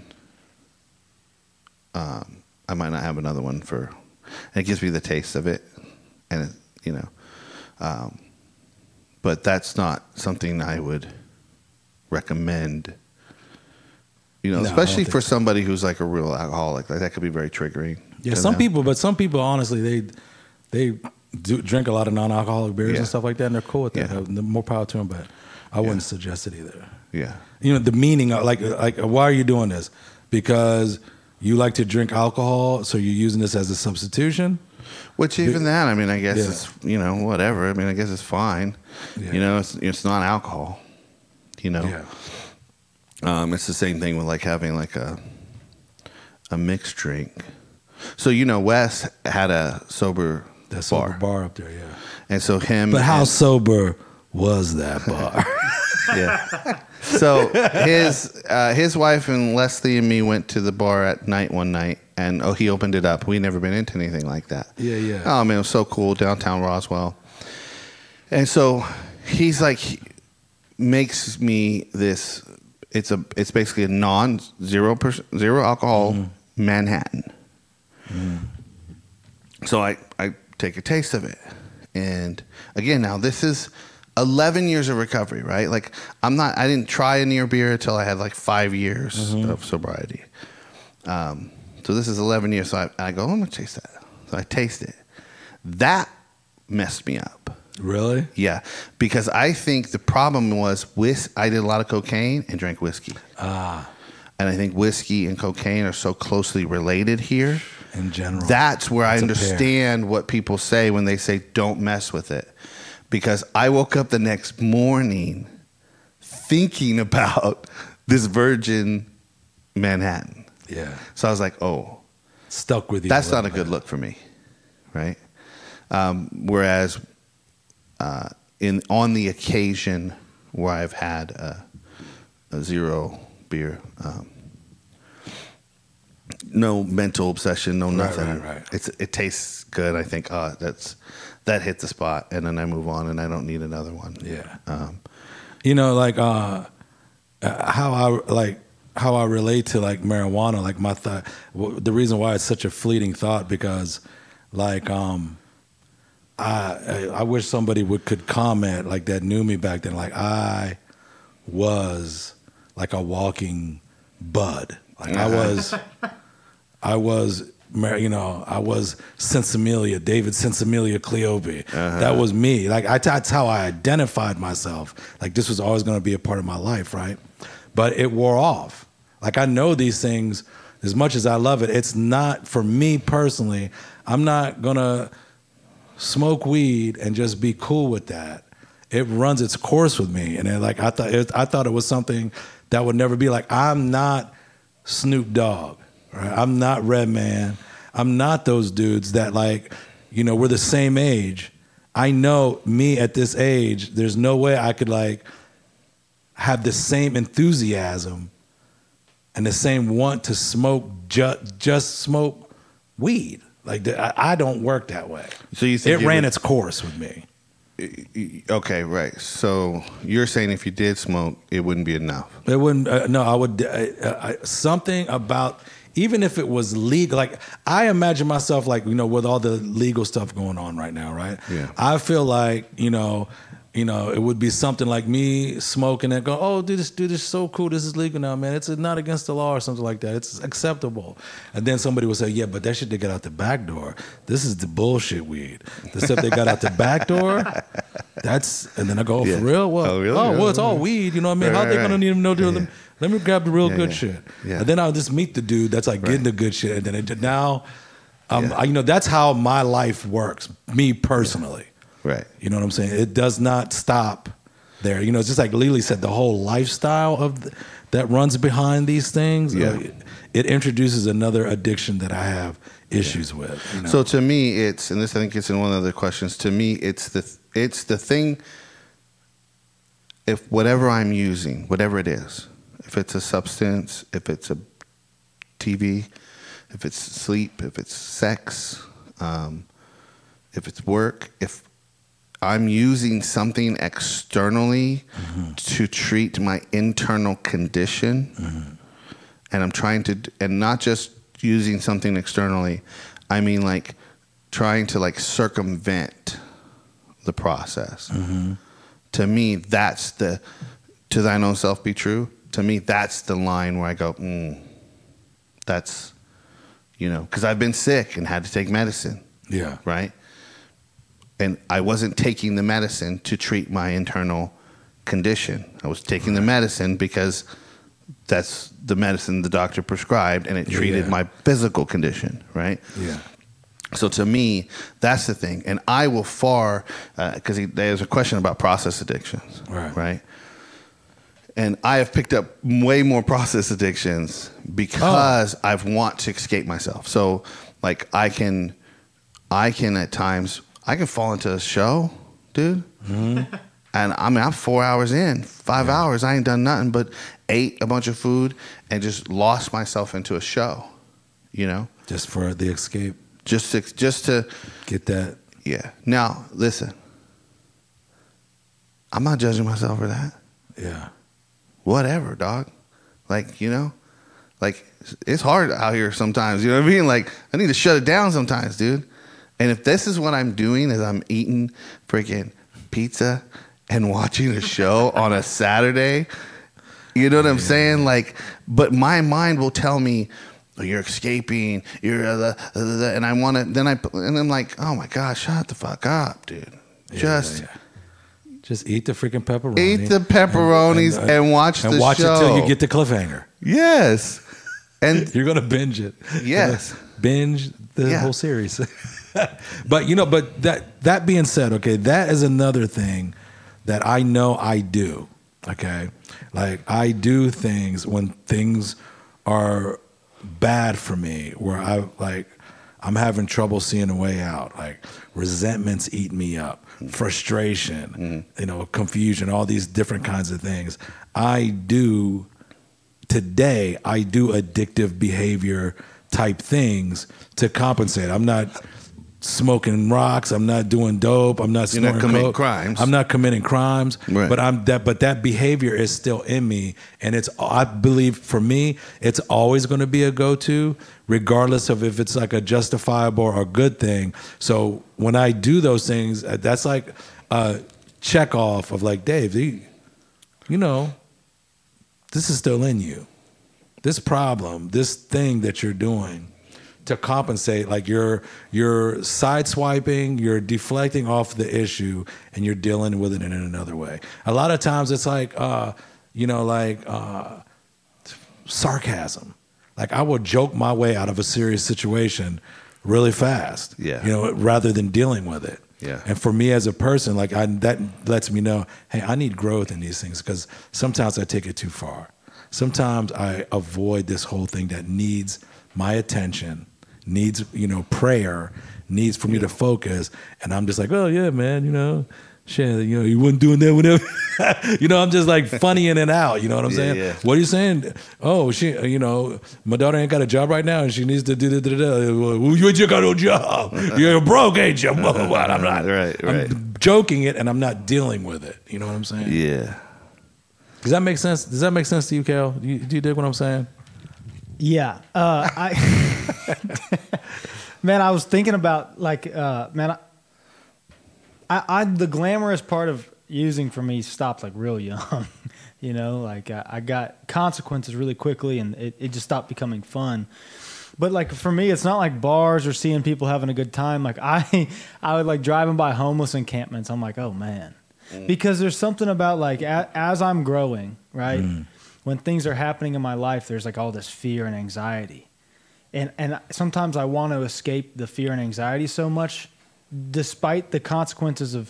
um, I might not have another one for, and it gives me the taste of it, and it, you know, um, but that's not something I would recommend. You know, No, I especially don't for think so. somebody who's like a real alcoholic, like that could be very triggering. Yeah, to some them. people, but some people honestly they they do drink a lot of non-alcoholic beers Yeah. and stuff like that, and they're cool with that. Yeah. Uh, the more power to them, but I wouldn't suggest it either. Yeah. You know, the meaning of like like why are you doing this? Because you like to drink alcohol, so you're using this as a substitution. Which even that, I mean, I guess Yeah. it's, you know, whatever. I mean, I guess it's fine. Yeah. You know, it's it's not alcohol. You know, Yeah. um, it's the same thing with like having like a a mixed drink. So you know, Wes had a sober That sober bar, bar up there, yeah. and so him. But how and- sober was that bar? Yeah. So his uh, his wife and Leslie and me went to the bar at night one night, and oh, he opened it up. We'd never been into anything like that. Yeah, yeah. Oh man, it was so cool, downtown Roswell. And so he's like, he makes me this. It's a it's basically a non zero percent zero alcohol Manhattan. So I I take a taste of it, and again, now this is eleven years of recovery, right? Like I'm not, I didn't try a near beer until I had like five years of sobriety. Um, so this is eleven years. So I, I go, I'm gonna taste that. So I taste it. That messed me up. Really? Yeah, because I think the problem was whis- I did a lot of cocaine and drank whiskey. Ah, And I think whiskey and cocaine are so closely related here. in general. That's where I It's a pair. understand what people say when they say don't mess with it. Because I woke up the next morning thinking about this virgin Manhattan. Yeah. So I was like, oh, Stuck with you. that's little not a good bit. look for me, right? Um, whereas uh, in on the occasion where I've had a, a zero beer, um, no mental obsession, no Right, nothing. right, right. It's it tastes good. I think oh, that's that hit the spot, and then I move on, and I don't need another one. Yeah. Um, You know, like uh, uh, how I like how I relate to like marijuana. Like my thought, w- the reason why it's such a fleeting thought because, like, um, I I I wish somebody would could comment like that knew me back then. Like I was like a walking bud. Like I was, I was. mar- You know, I was Sensimilia, David Sensimilia Cleobe. That was me. Like I, that's how I identified myself. Like this was always going to be a part of my life, right? But it wore off. Like I know these things as much as I love it. It's not for me personally. I'm not gonna smoke weed and just be cool with that. It runs its course with me, and then, like I thought, it, I thought it was something that would never be. Like I'm not Snoop Dogg. Right? I'm not Redman. I'm not those dudes that like, you know, we're the same age. I know me at this age, there's no way I could like have the same enthusiasm and the same want to smoke, ju- just smoke weed. Like the, I, I don't work that way. So you think it it ran would- its course with me. okay, right. So you're saying if you did smoke, it wouldn't be enough. It wouldn't. Uh, no, I would. Uh, uh, something about even if it was legal. Like I imagine myself, like you know, with all the legal stuff going on right now, right? Yeah. I feel like you know, you know, it would be something like me smoking and go, oh, dude, this dude is so cool. This is legal now, man. It's not against the law or something like that. It's acceptable. And then somebody would say, yeah, but that shit they got out the back door. This is the bullshit weed. The stuff they got out the back door. That's and then I go, oh, Yeah. for real? Well, Oh, really? oh, well, it's Yeah. all weed. You know what I mean? Right, How they right, gonna right. need to know? Yeah, Let, yeah. let me grab the real Yeah, good yeah. shit. Yeah. And then I'll just meet the dude that's like getting the good shit. And then it, now, um, Yeah. I, you know, that's how my life works. Me personally. Right. You know what I'm saying? It does not stop there. You know, it's just like Lily said, the whole lifestyle of the, that runs behind these things. Yeah. uh, it introduces another addiction that I have issues yeah. with. You know? So to me, it's, and this I think gets in one of the questions. To me, it's the it's the thing. If whatever I'm using, whatever it is, if it's a substance, if it's a T V, if it's sleep, if it's sex, um, if it's work, if I'm using something externally mm-hmm. to treat my internal condition, mm-hmm. and I'm trying to, and not just using something externally, I mean like trying to like circumvent the process. Mm-hmm. To me, that's the, to thine own self be true. To me, that's the line where I go, mm, that's, you know, because I've been sick and had to take medicine. Yeah. Right? And I wasn't taking the medicine to treat my internal condition. I was taking right. the medicine because that's the medicine the doctor prescribed, and it treated yeah. my physical condition, right? Yeah. So to me, that's the thing. And I will far, because uh, there's a question about process addictions, right. right? And I have picked up way more process addictions because oh. I want to escape myself. So like I can, I can at times, I can fall into a show, dude. Mm-hmm. And I mean, I'm four hours in, five yeah. hours. I ain't done nothing but ate a bunch of food and just lost myself into a show, you know? Just for the escape. Just to, just to get that. Yeah. Now, listen, I'm not judging myself for that. Yeah. Whatever, dog. Like, you know, like it's hard out here sometimes. You know what I mean? Like I need to shut it down sometimes, dude. And if this is what I'm doing is I'm eating freaking pizza and watching a show on a Saturday, you know what I'm yeah. saying? Like, but my mind will tell me, oh, you're escaping, you're, uh, the, uh, the, and I want to, then I, and I'm like, oh my gosh, shut the fuck up, dude. Yeah, Just, yeah. Just eat the freaking pepperoni. Eat the pepperonis and, and, uh, and watch and the watch show. it till you get the cliffhanger. Yes. And you're going to binge it. Yes. Binge the yeah. whole series. But, you know, but that, that being said, okay, that is another thing that I know I do, okay? Like, I do things when things are bad for me, where I, like, I'm having trouble seeing a way out. Like, resentment's eating me up, frustration, mm-hmm. you know, confusion, all these different kinds of things. I do, today, I do addictive behavior type things to compensate. I'm not smoking rocks. I'm not doing dope. I'm not snorting You're not committing coke. crimes. I'm not committing crimes. Right. But I'm that. But that behavior is still in me, and it's. I believe for me, it's always going to be a go-to, regardless of if it's like a justifiable or a good thing. So when I do those things, that's like a check off of like, Dave, you know, this is still in you. This problem, this thing that you're doing to compensate, like you're you're sideswiping, you're deflecting off the issue, and you're dealing with it in another way. A lot of times it's like, uh, you know, like uh, sarcasm. Like I will joke my way out of a serious situation really fast, yeah. you know, rather than dealing with it. Yeah. And for me as a person, like I, that lets me know, hey, I need growth in these things because sometimes I take it too far. Sometimes I avoid this whole thing that needs my attention, needs, you know, prayer, needs for me to focus. And I'm just like, oh, yeah, man, you know, shit, you know, you wasn't doing that whenever. You know, I'm just like funny in and out. You know what I'm yeah, saying? Yeah. What are you saying? Oh, she, you know, my daughter ain't got a job right now and she needs to do da da da. Well, you ain't got no job. You're broke, ain't you? I'm not. Right, right. I'm joking it and I'm not dealing with it. You know what I'm saying? Yeah. Does that make sense? Does that make sense to you, Cal? Do you, do you dig what I'm saying? Yeah. Uh, I man, I was thinking about like, uh, man, I, I, I, the glamorous part of using for me stopped like real young, you know, like I, I got consequences really quickly and it, it just stopped becoming fun. But like for me, it's not like bars or seeing people having a good time. Like I, I would like driving by homeless encampments. I'm like, oh man. Because there's something about like a, as I'm growing, right? Mm. When things are happening in my life, there's like all this fear and anxiety. And and sometimes I want to escape the fear and anxiety so much, despite the consequences of,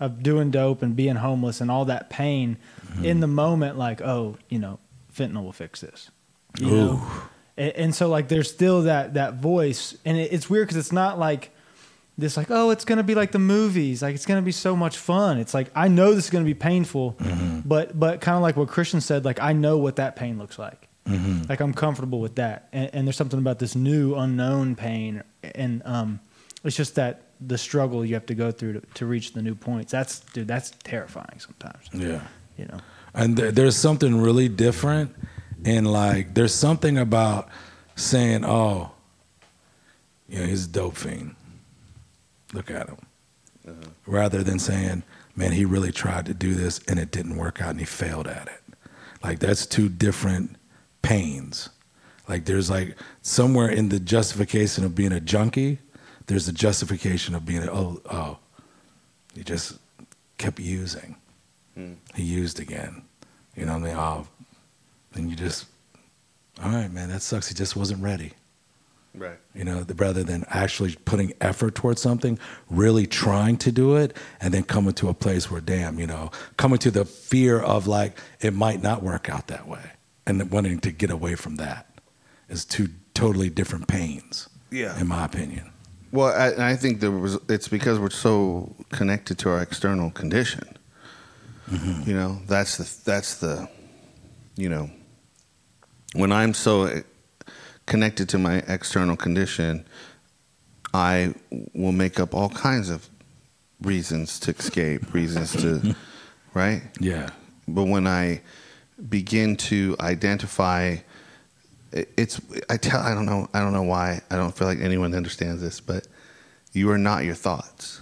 of doing dope and being homeless and all that pain mm-hmm. in the moment, like, oh, you know, fentanyl will fix this. You Ooh. know? And, and so like there's still that that voice, and it, it's weird because it's not like this like, oh, it's gonna be like the movies, like it's gonna be so much fun. It's like I know this is gonna be painful, mm-hmm. but but kind of like what Christian said, like I know what that pain looks like. Mm-hmm. Like I'm comfortable with that, and, and there's something about this new unknown pain, and um, it's just that the struggle you have to go through to, to reach the new points. That's dude, that's terrifying sometimes. Yeah, you know. And th- there's something really different, and like there's something about saying, oh, you know, he's a dope fiend. Look at him. Uh-huh. Rather than saying, man, he really tried to do this and it didn't work out and he failed at it. Like that's two different pains. Like there's like somewhere in the justification of being a junkie, there's the justification of being a, oh, oh, he just kept using. Mm. He used again. You know what I mean? Oh, and you just, all right, man, that sucks. He just wasn't ready. Right. You know, the, rather than actually putting effort towards something, really trying to do it, and then coming to a place where, damn, you know, coming to the fear of like, it might not work out that way. And wanting to get away from that is two totally different pains, yeah, in my opinion. Well, I, I think there was, it's because we're so connected to our external condition. Mm-hmm. You know, that's the, that's the, you know, when I'm so connected to my external condition, I will make up all kinds of reasons to escape, reasons to, right? Yeah. But when I begin to identify, it's, I tell, I don't know, I don't know why, I don't feel like anyone understands this, but you are not your thoughts.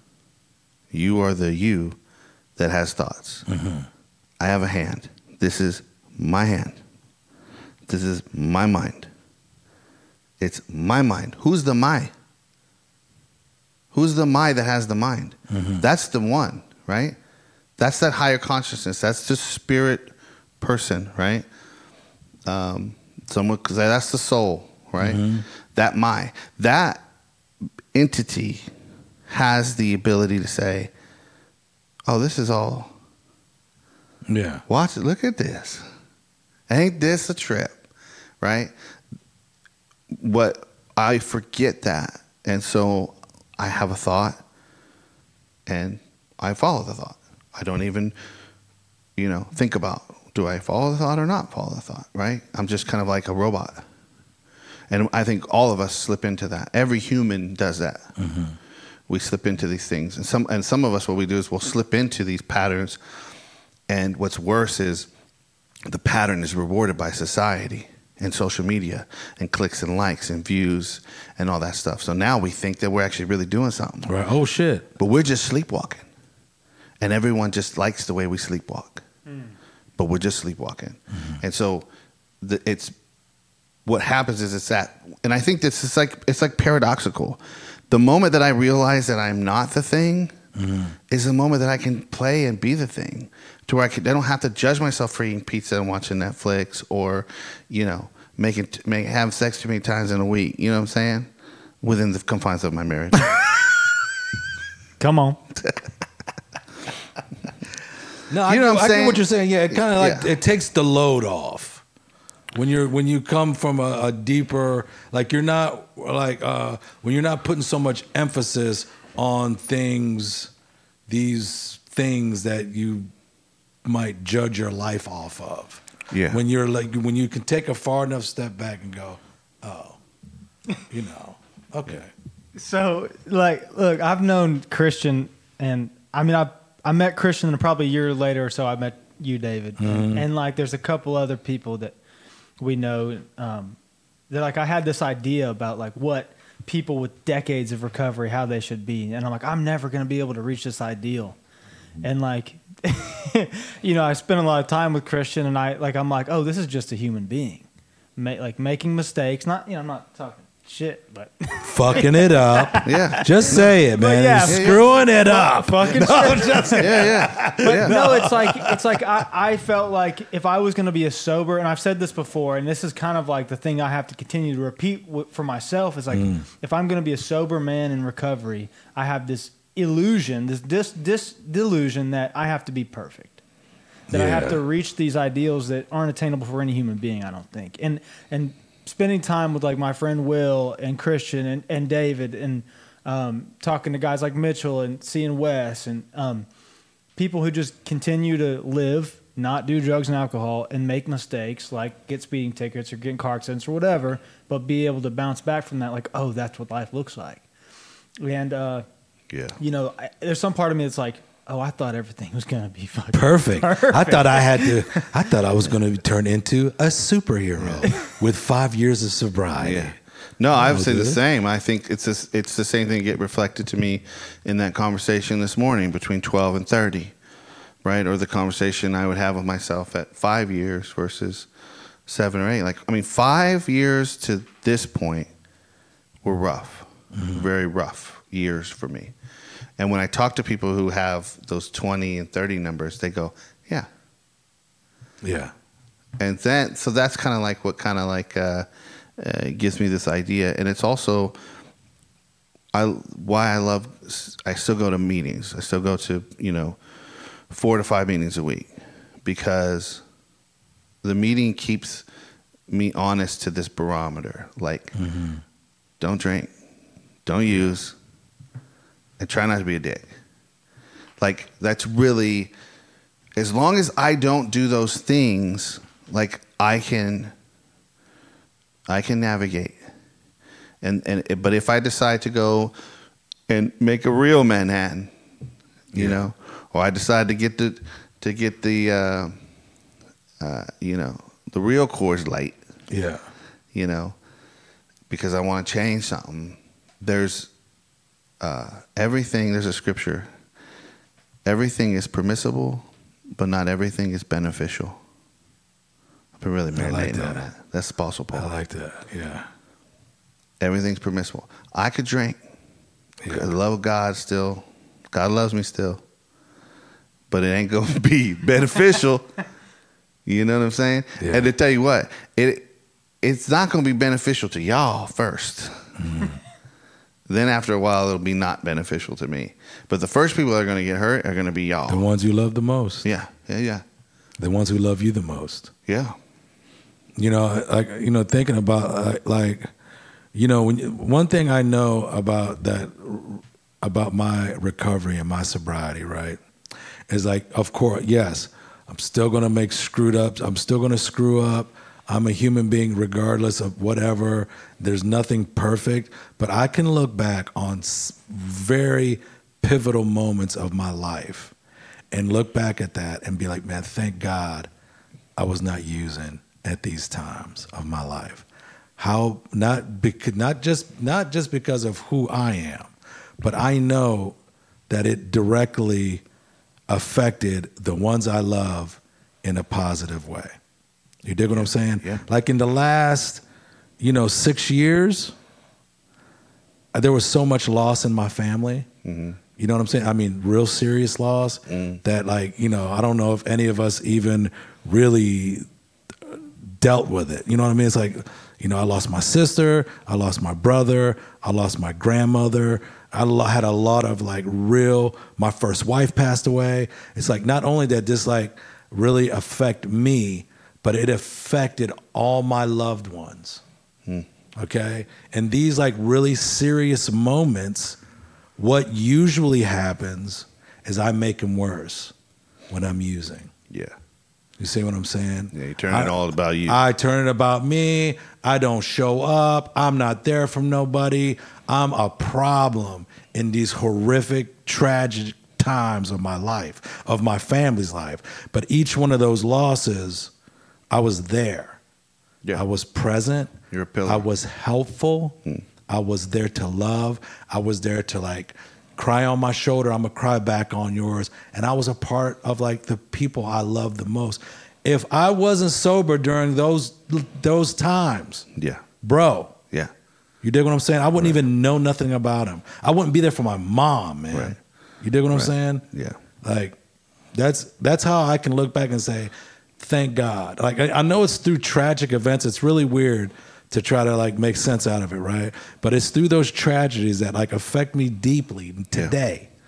You are the you that has thoughts. Mm-hmm. I have a hand. This is my hand. This is my mind. It's my mind. Who's the my? Who's the my that has the mind? Mm-hmm. That's the one, right? That's that higher consciousness. That's the spirit person, right? Um, someone, because that's the soul, right? Mm-hmm. That my, that entity has the ability to say, oh, this is all. Yeah. Watch it. Look at this. Ain't this a trip, right? What I forget that, and so I have a thought, and I follow the thought. I don't even, you know, think about, do I follow the thought or not follow the thought, right? I'm just kind of like a robot. And I think all of us slip into that. Every human does that. Mm-hmm. We slip into these things. And some and some of us, what we do is we'll slip into these patterns, and what's worse is the pattern is rewarded by society and social media and clicks and likes and views and all that stuff. So now we think that we're actually really doing something. Right. Oh, shit. But we're just sleepwalking. And everyone just likes the way we sleepwalk. Mm. But we're just sleepwalking. Mm-hmm. And so the, it's what happens is it's that, and I think this is like, it's like paradoxical. The moment that I realize that I'm not the thing mm-hmm. is the moment that I can play and be the thing. To where I, can, I don't have to judge myself for eating pizza and watching Netflix, or, you know, making make, have sex too many times in a week. You know what I'm saying? Within the confines of my marriage. Come on. No, you I, know what I'm I saying? get what you're saying. Yeah, it kind of like yeah. it takes the load off when you're when you come from a, a deeper, like you're not like uh, when you're not putting so much emphasis on things, these things that you might judge your life off of. Yeah. When you're like when you can take a far enough step back and go, oh, you know, okay. So like, look, I've known Christian, and I mean, I I met Christian, and probably a year later or so, I met you, David, mm-hmm. and like, there's a couple other people that we know. Um, that like, I had this idea about like what people with decades of recovery, how they should be, and I'm like, I'm never going to be able to reach this ideal, and like. You know, I spent a lot of time with Christian, and I like I'm like, oh, this is just a human being, Ma- like making mistakes. Not, you know, I'm not talking shit, but fucking it up. Yeah, just say it, man. Yeah, screwing yeah, yeah. it up. Fucking no, just, yeah, yeah. But yeah. no, it's like it's like I, I felt like if I was going to be a sober, and I've said this before, and this is kind of like the thing I have to continue to repeat w- for myself is like, mm. if I'm going to be a sober man in recovery, I have this illusion, this this this delusion that I have to be perfect, that I have Yeah. to reach these ideals that aren't attainable for any human being. I don't think. And and spending time with like my friend Will and Christian and, and David and um, talking to guys like Mitchell and seeing Wes and um, people who just continue to live, not do drugs and alcohol, and make mistakes like get speeding tickets or get in car accidents or whatever, but be able to bounce back from that. Like, oh, that's what life looks like. And uh, Yeah. you know, I, there's some part of me that's like, oh, I thought everything was gonna be fucking Perfect. perfect. I thought I had to. I thought I was going to turn into a superhero with five years of sobriety. Yeah. No, I would Oh, say the good. same. I think it's this, it's the same thing get reflected to me in that conversation this morning between twelve and thirty, right? Or the conversation I would have with myself at five years versus seven or eight. Like, I mean, five years to this point were rough, Mm-hmm. very rough years for me. And when I talk to people who have those twenty and thirty numbers, they go, yeah. Yeah. And then, so that's kind of like what kind of like uh, uh, gives me this idea. And it's also I why I love, I still go to meetings. I still go to, you know, four to five meetings a week because the meeting keeps me honest to this barometer. Like, Mm-hmm. don't drink, don't use, and try not to be a dick. Like, that's really, as long as I don't do those things, like I can, I can navigate. And and but if I decide to go and make a real Manhattan, you Yeah. know, or I decide to get the to get the, uh, uh, you know, the real Coors Light, Yeah. you know, because I want to change something. There's uh, everything. There's a scripture. Everything is permissible, but not everything is beneficial. I've been really I like marinating that. on that. That's Apostle Paul. I like that. Yeah. Everything's permissible. I could drink. Yeah. I love God still. God loves me still. But it ain't gonna be beneficial. You know what I'm saying? Yeah. And to tell you what, it it's not gonna be beneficial to y'all first. Mm-hmm. Then after a while, it'll be not beneficial to me. But the first people that are gonna get hurt are gonna be y'all. The ones you love the most. Yeah, yeah, yeah, The ones who love you the most. yeah. You know, like, you know, thinking about uh, like, you know, when you, one thing I know about that, about my recovery and my sobriety, right, is like, of course, yes, I'm still gonna make screwed ups. I'm still gonna screw up. I'm a human being regardless of whatever. There's nothing perfect, but I can look back on s- very pivotal moments of my life and look back at that and be like, man, thank God I was not using at these times of my life. How not because not just not just because of who I am, but I know that it directly affected the ones I love in a positive way. You dig what I'm saying? Yeah. Like in the last, you know, six years, there was so much loss in my family. Mm-hmm. You know what I'm saying? I mean, real serious loss Mm. that, like, you know, I don't know if any of us even really dealt with it. You know what I mean? It's like, you know, I lost my sister, I lost my brother, I lost my grandmother. I lo- had a lot of like real, my first wife passed away. It's like, not only did this like really affect me, but it affected all my loved ones. Hmm. Okay? And these like really serious moments, what usually happens is I make them worse when I'm using. Yeah. You see what I'm saying? Yeah, you turn I- it all about you. I turn it about me. I don't show up. I'm not there for nobody. I'm a problem in these horrific, tragic times of my life, of my family's life. But each one of those losses, I was there. Yeah. I was present. You're a pillar. I was helpful. I was there to love. I was there to like cry on my shoulder. I'm gonna cry back on yours. And I was a part of like the people I love the most. If I wasn't sober during those those times, Yeah. bro, Yeah. you dig what I'm saying? I wouldn't even know nothing about him. I wouldn't be there for my mom, man. Right. You dig what I'm Right. saying? Yeah. Like that's that's how I can look back and say, thank God. Like I, I know it's through tragic events. It's really weird to try to like make sense out of it, right? But it's through those tragedies that like affect me deeply today.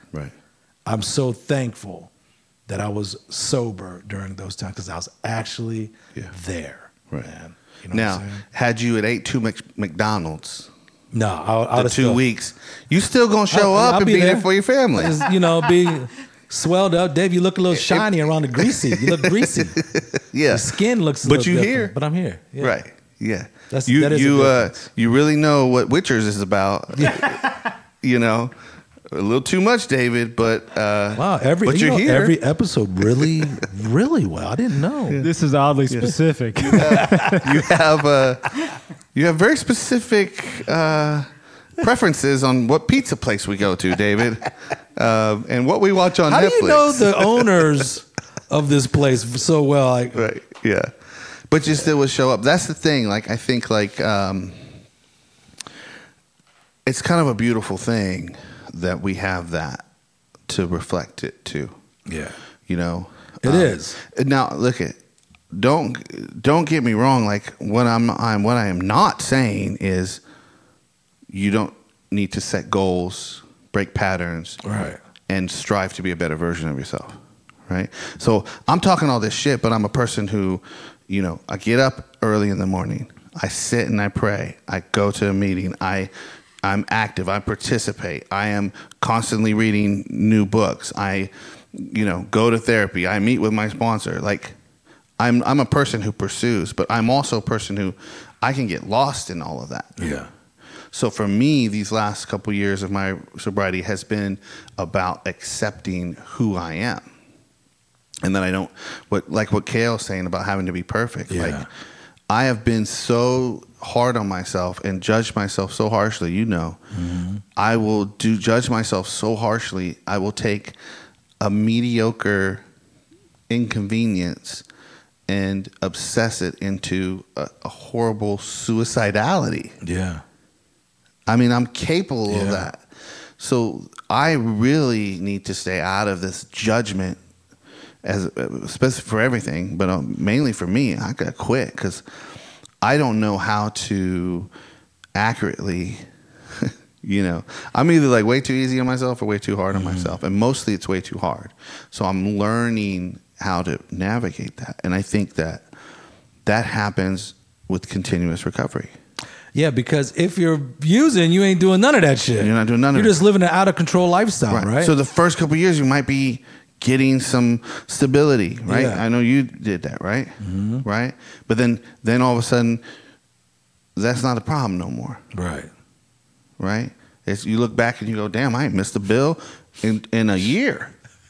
Right. I'm so thankful that I was sober during those times because I was actually Yeah. there. Right. Man. You know Now, what I'm saying? had you had ate two Mc- McDonald's No, I, I the would two still, weeks, you still gonna show I'll- up I'll and be be there. there. for your family. Just, you know, be swelled up. Dave, you look a little shiny around the greasy. You look greasy. Yeah. Your skin looks a But little you different, here. But I'm here. Yeah. Right. Yeah. That's- you that is a you uh difference. you really know what Witchers is about. You know, a little too much, David, but uh Wow, every but you you're know, here. every episode really, really well. I didn't know. This is oddly specific. you have uh you have very specific uh preferences on what pizza place we go to, David, uh, and what we watch on How Netflix. do you know the owners of this place so well? Like, Right. Yeah. But you still would show up. That's the thing. Like, I think, like, um, it's kind of a beautiful thing that we have that to reflect it to. yeah, You know, It it is. is. Now, look at. Don't don't get me wrong. Like, what I'm, I'm what I am not saying is, you don't need to set goals, break patterns, Right. and strive to be a better version of yourself, right? So I'm talking all this shit, but I'm a person who, you know, I get up early in the morning, I sit and I pray, I go to a meeting, I, I'm active, I participate, I am constantly reading new books, I, you know, go to therapy, I meet with my sponsor, like. I'm I'm a person who pursues, but I'm also a person who I can get lost in all of that. yeah, So for me, these last couple years of my sobriety has been about accepting who I am, and that I don't what like what Kale's saying about having to be perfect. Yeah. Like I have been so hard on myself and judged myself so harshly. You know, Mm-hmm. I will do judge myself so harshly. I will take a mediocre inconvenience and obsess it into a, a horrible suicidality. yeah, I mean, I'm capable Yeah. of that. So I really need to stay out of this judgment, as especially for everything, but um, mainly for me. I gotta quit because I don't know how to accurately. You know, I'm either like way too easy on myself or way too hard on myself, and mostly it's way too hard. So I'm learning how to navigate that, and I think that that happens with continuous recovery. yeah. Because if you're using, you ain't doing none of that shit. You're not doing none of You're it. just living an out of control lifestyle, right? So the first couple of years, you might be getting some stability, right? Yeah. I know you did that, right? Right. But then, then all of a sudden, that's not a problem no more, right. right? It's, you look back and you go, "Damn, I ain't missed a bill in in a year."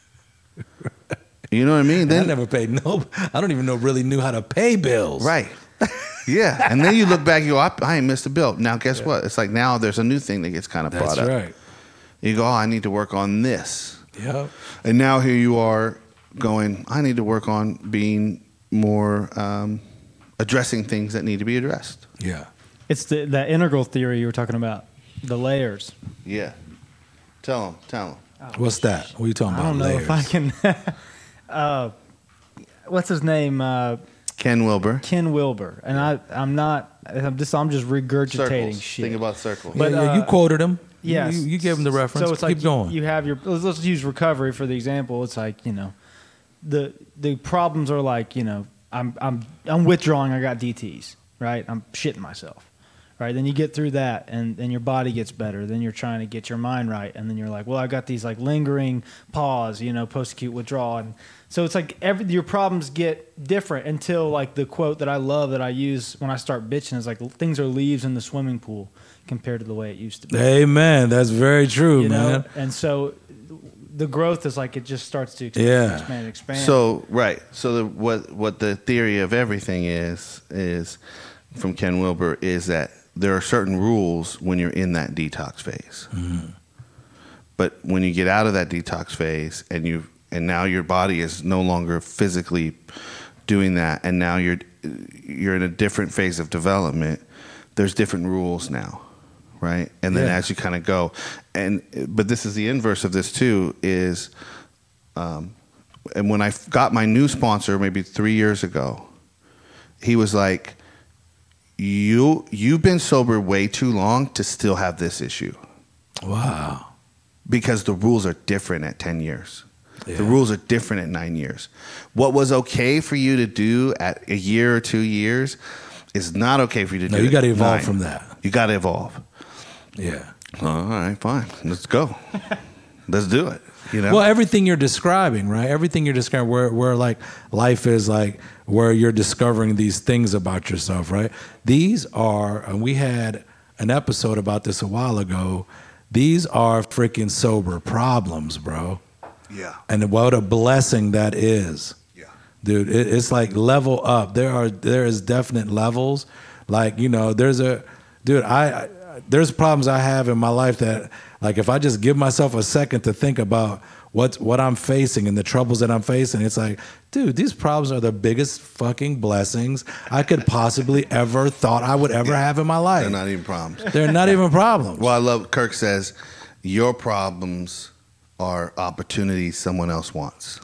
You know what I mean? I Then never paid no. I don't even know really knew how to pay bills. right. Yeah, and then you look back, you go, I, I ain't missed a bill. Now, guess what? It's like now there's a new thing that gets kind of That's brought up. right. You go, oh, I need to work on this. Yep. And now here you are going, I need to work on being more, um, addressing things that need to be addressed. Yeah. It's the that integral theory you were talking about, the layers. Yeah. Tell them, tell them. What's that? What are you talking I about? don't know Layers? if I can. uh, what's his name? Uh, Ken Wilber. Ken Wilber, and I. I'm not. I'm just. I'm just regurgitating Circles. shit. Think about circles. But But, yeah, you uh, quoted him. You- Yes. You, you gave him the reference. So it's Keep like going. You, you have your. Let's, let's use recovery for the example. It's like, you know, the the problems are like, you know, I'm I'm I'm withdrawing. I got D Ts. Right. I'm shitting myself. Right. Then you get through that, and then your body gets better. Then you're trying to get your mind right, and then you're like, well, I got these like lingering pause, you know, post acute withdrawal, and so it's like every your problems get different until like the quote that I love that I use when I start bitching is like things are leaves in the swimming pool compared to the way it used to be. Amen. That's very true, You know, man. and so the growth is like it just starts to expand, Yeah. expand, and expand. So right. So the, what what the theory of everything is is from Ken Wilber is that there are certain rules when you're in that detox phase. But when you get out of that detox phase and you and now your body is no longer physically doing that, and now you're you're in a different phase of development, there's different rules now, right? And then Yeah. as you kind of go, and but this is the inverse of this too is, um, and when I got my new sponsor maybe three years ago, he was like, "You you've been sober way too long to still have this issue." Wow. because the rules are different at ten years. Yeah. The rules are different at nine years. What was okay for you to do at a year or two years is not okay for you to No, do. you at gotta evolve nine. from that. You got to evolve. Yeah. All right, fine. Let's go. Let's do it. You know. Well, everything you're describing, right? Everything you're describing, where where like life is like, where you're discovering these things about yourself, right? These are, and we had an episode about this a while ago. These are freaking sober problems, bro. Yeah. And what a blessing that is. Yeah. Dude, it, it's like level up. There are there is definite levels. Like, you know, there's a dude, I, I there's problems I have in my life that, like, if I just give myself a second to think about what what I'm facing and the troubles that I'm facing, it's like, dude, these problems are the biggest fucking blessings I could possibly ever thought I would ever have in my life. They're not even problems. They're not even problems. Well, I love Kirk says, your problems are opportunities someone else wants.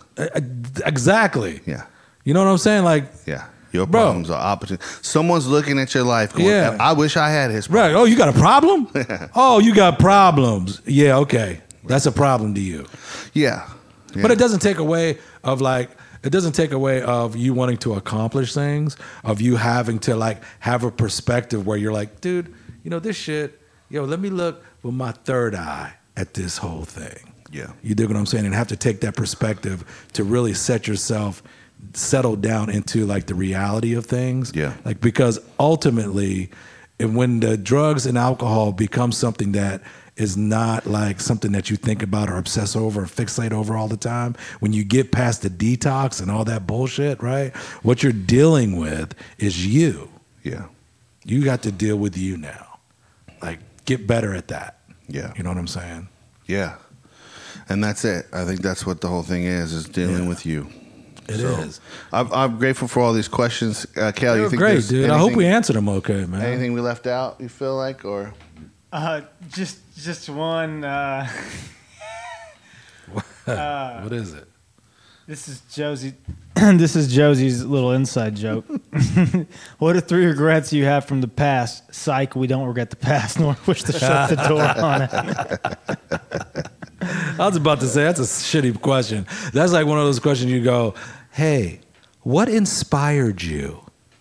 Exactly. Yeah. You know what I'm saying? Like, Yeah. Your Bro. problems are opportunities. Someone's looking at your life going, Yeah. I wish I had his problem. right. Oh, you got a problem? Oh, you got problems. Yeah, okay. That's a problem to you. Yeah. Yeah. But it doesn't take away of like, it doesn't take away of you wanting to accomplish things, of you having to like have a perspective where you're like, dude, you know, this shit, yo, let me look with my third eye at this whole thing. Yeah. You dig what I'm saying? And have to take that perspective to really set yourself, settle down into like the reality of things. Yeah. Like, because ultimately, and when the drugs and alcohol become something that is not like something that you think about or obsess over or fixate over all the time, when you get past the detox and all that bullshit, right? What you're dealing with is you. Yeah. You got to deal with you now. Like, get better at that. Yeah. You know what I'm saying? Yeah. And that's it. I think that's what the whole thing is, is dealing Yeah. with you. It So, is. I'm, I'm grateful for all these questions. Uh, Cal, They you were think great, there's dude. I hope we anything- answered them okay, man. Anything we left out, you feel like? Or Uh, just just one. Uh, What is it? this is Josie. This is Josie's little inside joke. What are three regrets you have from the past? Psych, we don't regret the past, nor wish to shut the door on it. I was about to say, that's a shitty question. That's like one of those questions you go, hey, what inspired you?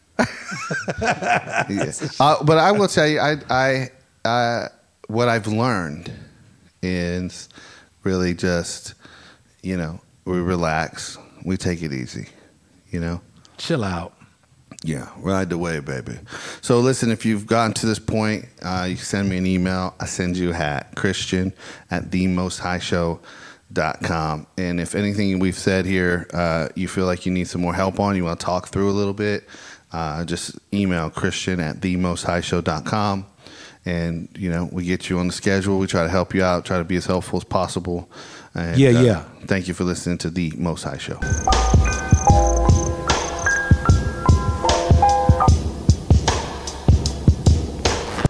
yeah. uh, but I will tell you, I, I, uh, what I've learned is really just, you know, we relax, we take it easy, you know. Chill out. Yeah, ride the wave, baby. So listen, if you've gotten to this point, uh, you can send me an email. I send you a hat, Christian at the most high show dot com. And if anything we've said here, uh, you feel like you need some more help on, you want to talk through a little bit, uh, just email Christian at the most high show dot com. And, you know, we get you on the schedule. We try to help you out, try to be as helpful as possible. And, Yeah, uh, yeah. Thank you for listening to The Most High Show.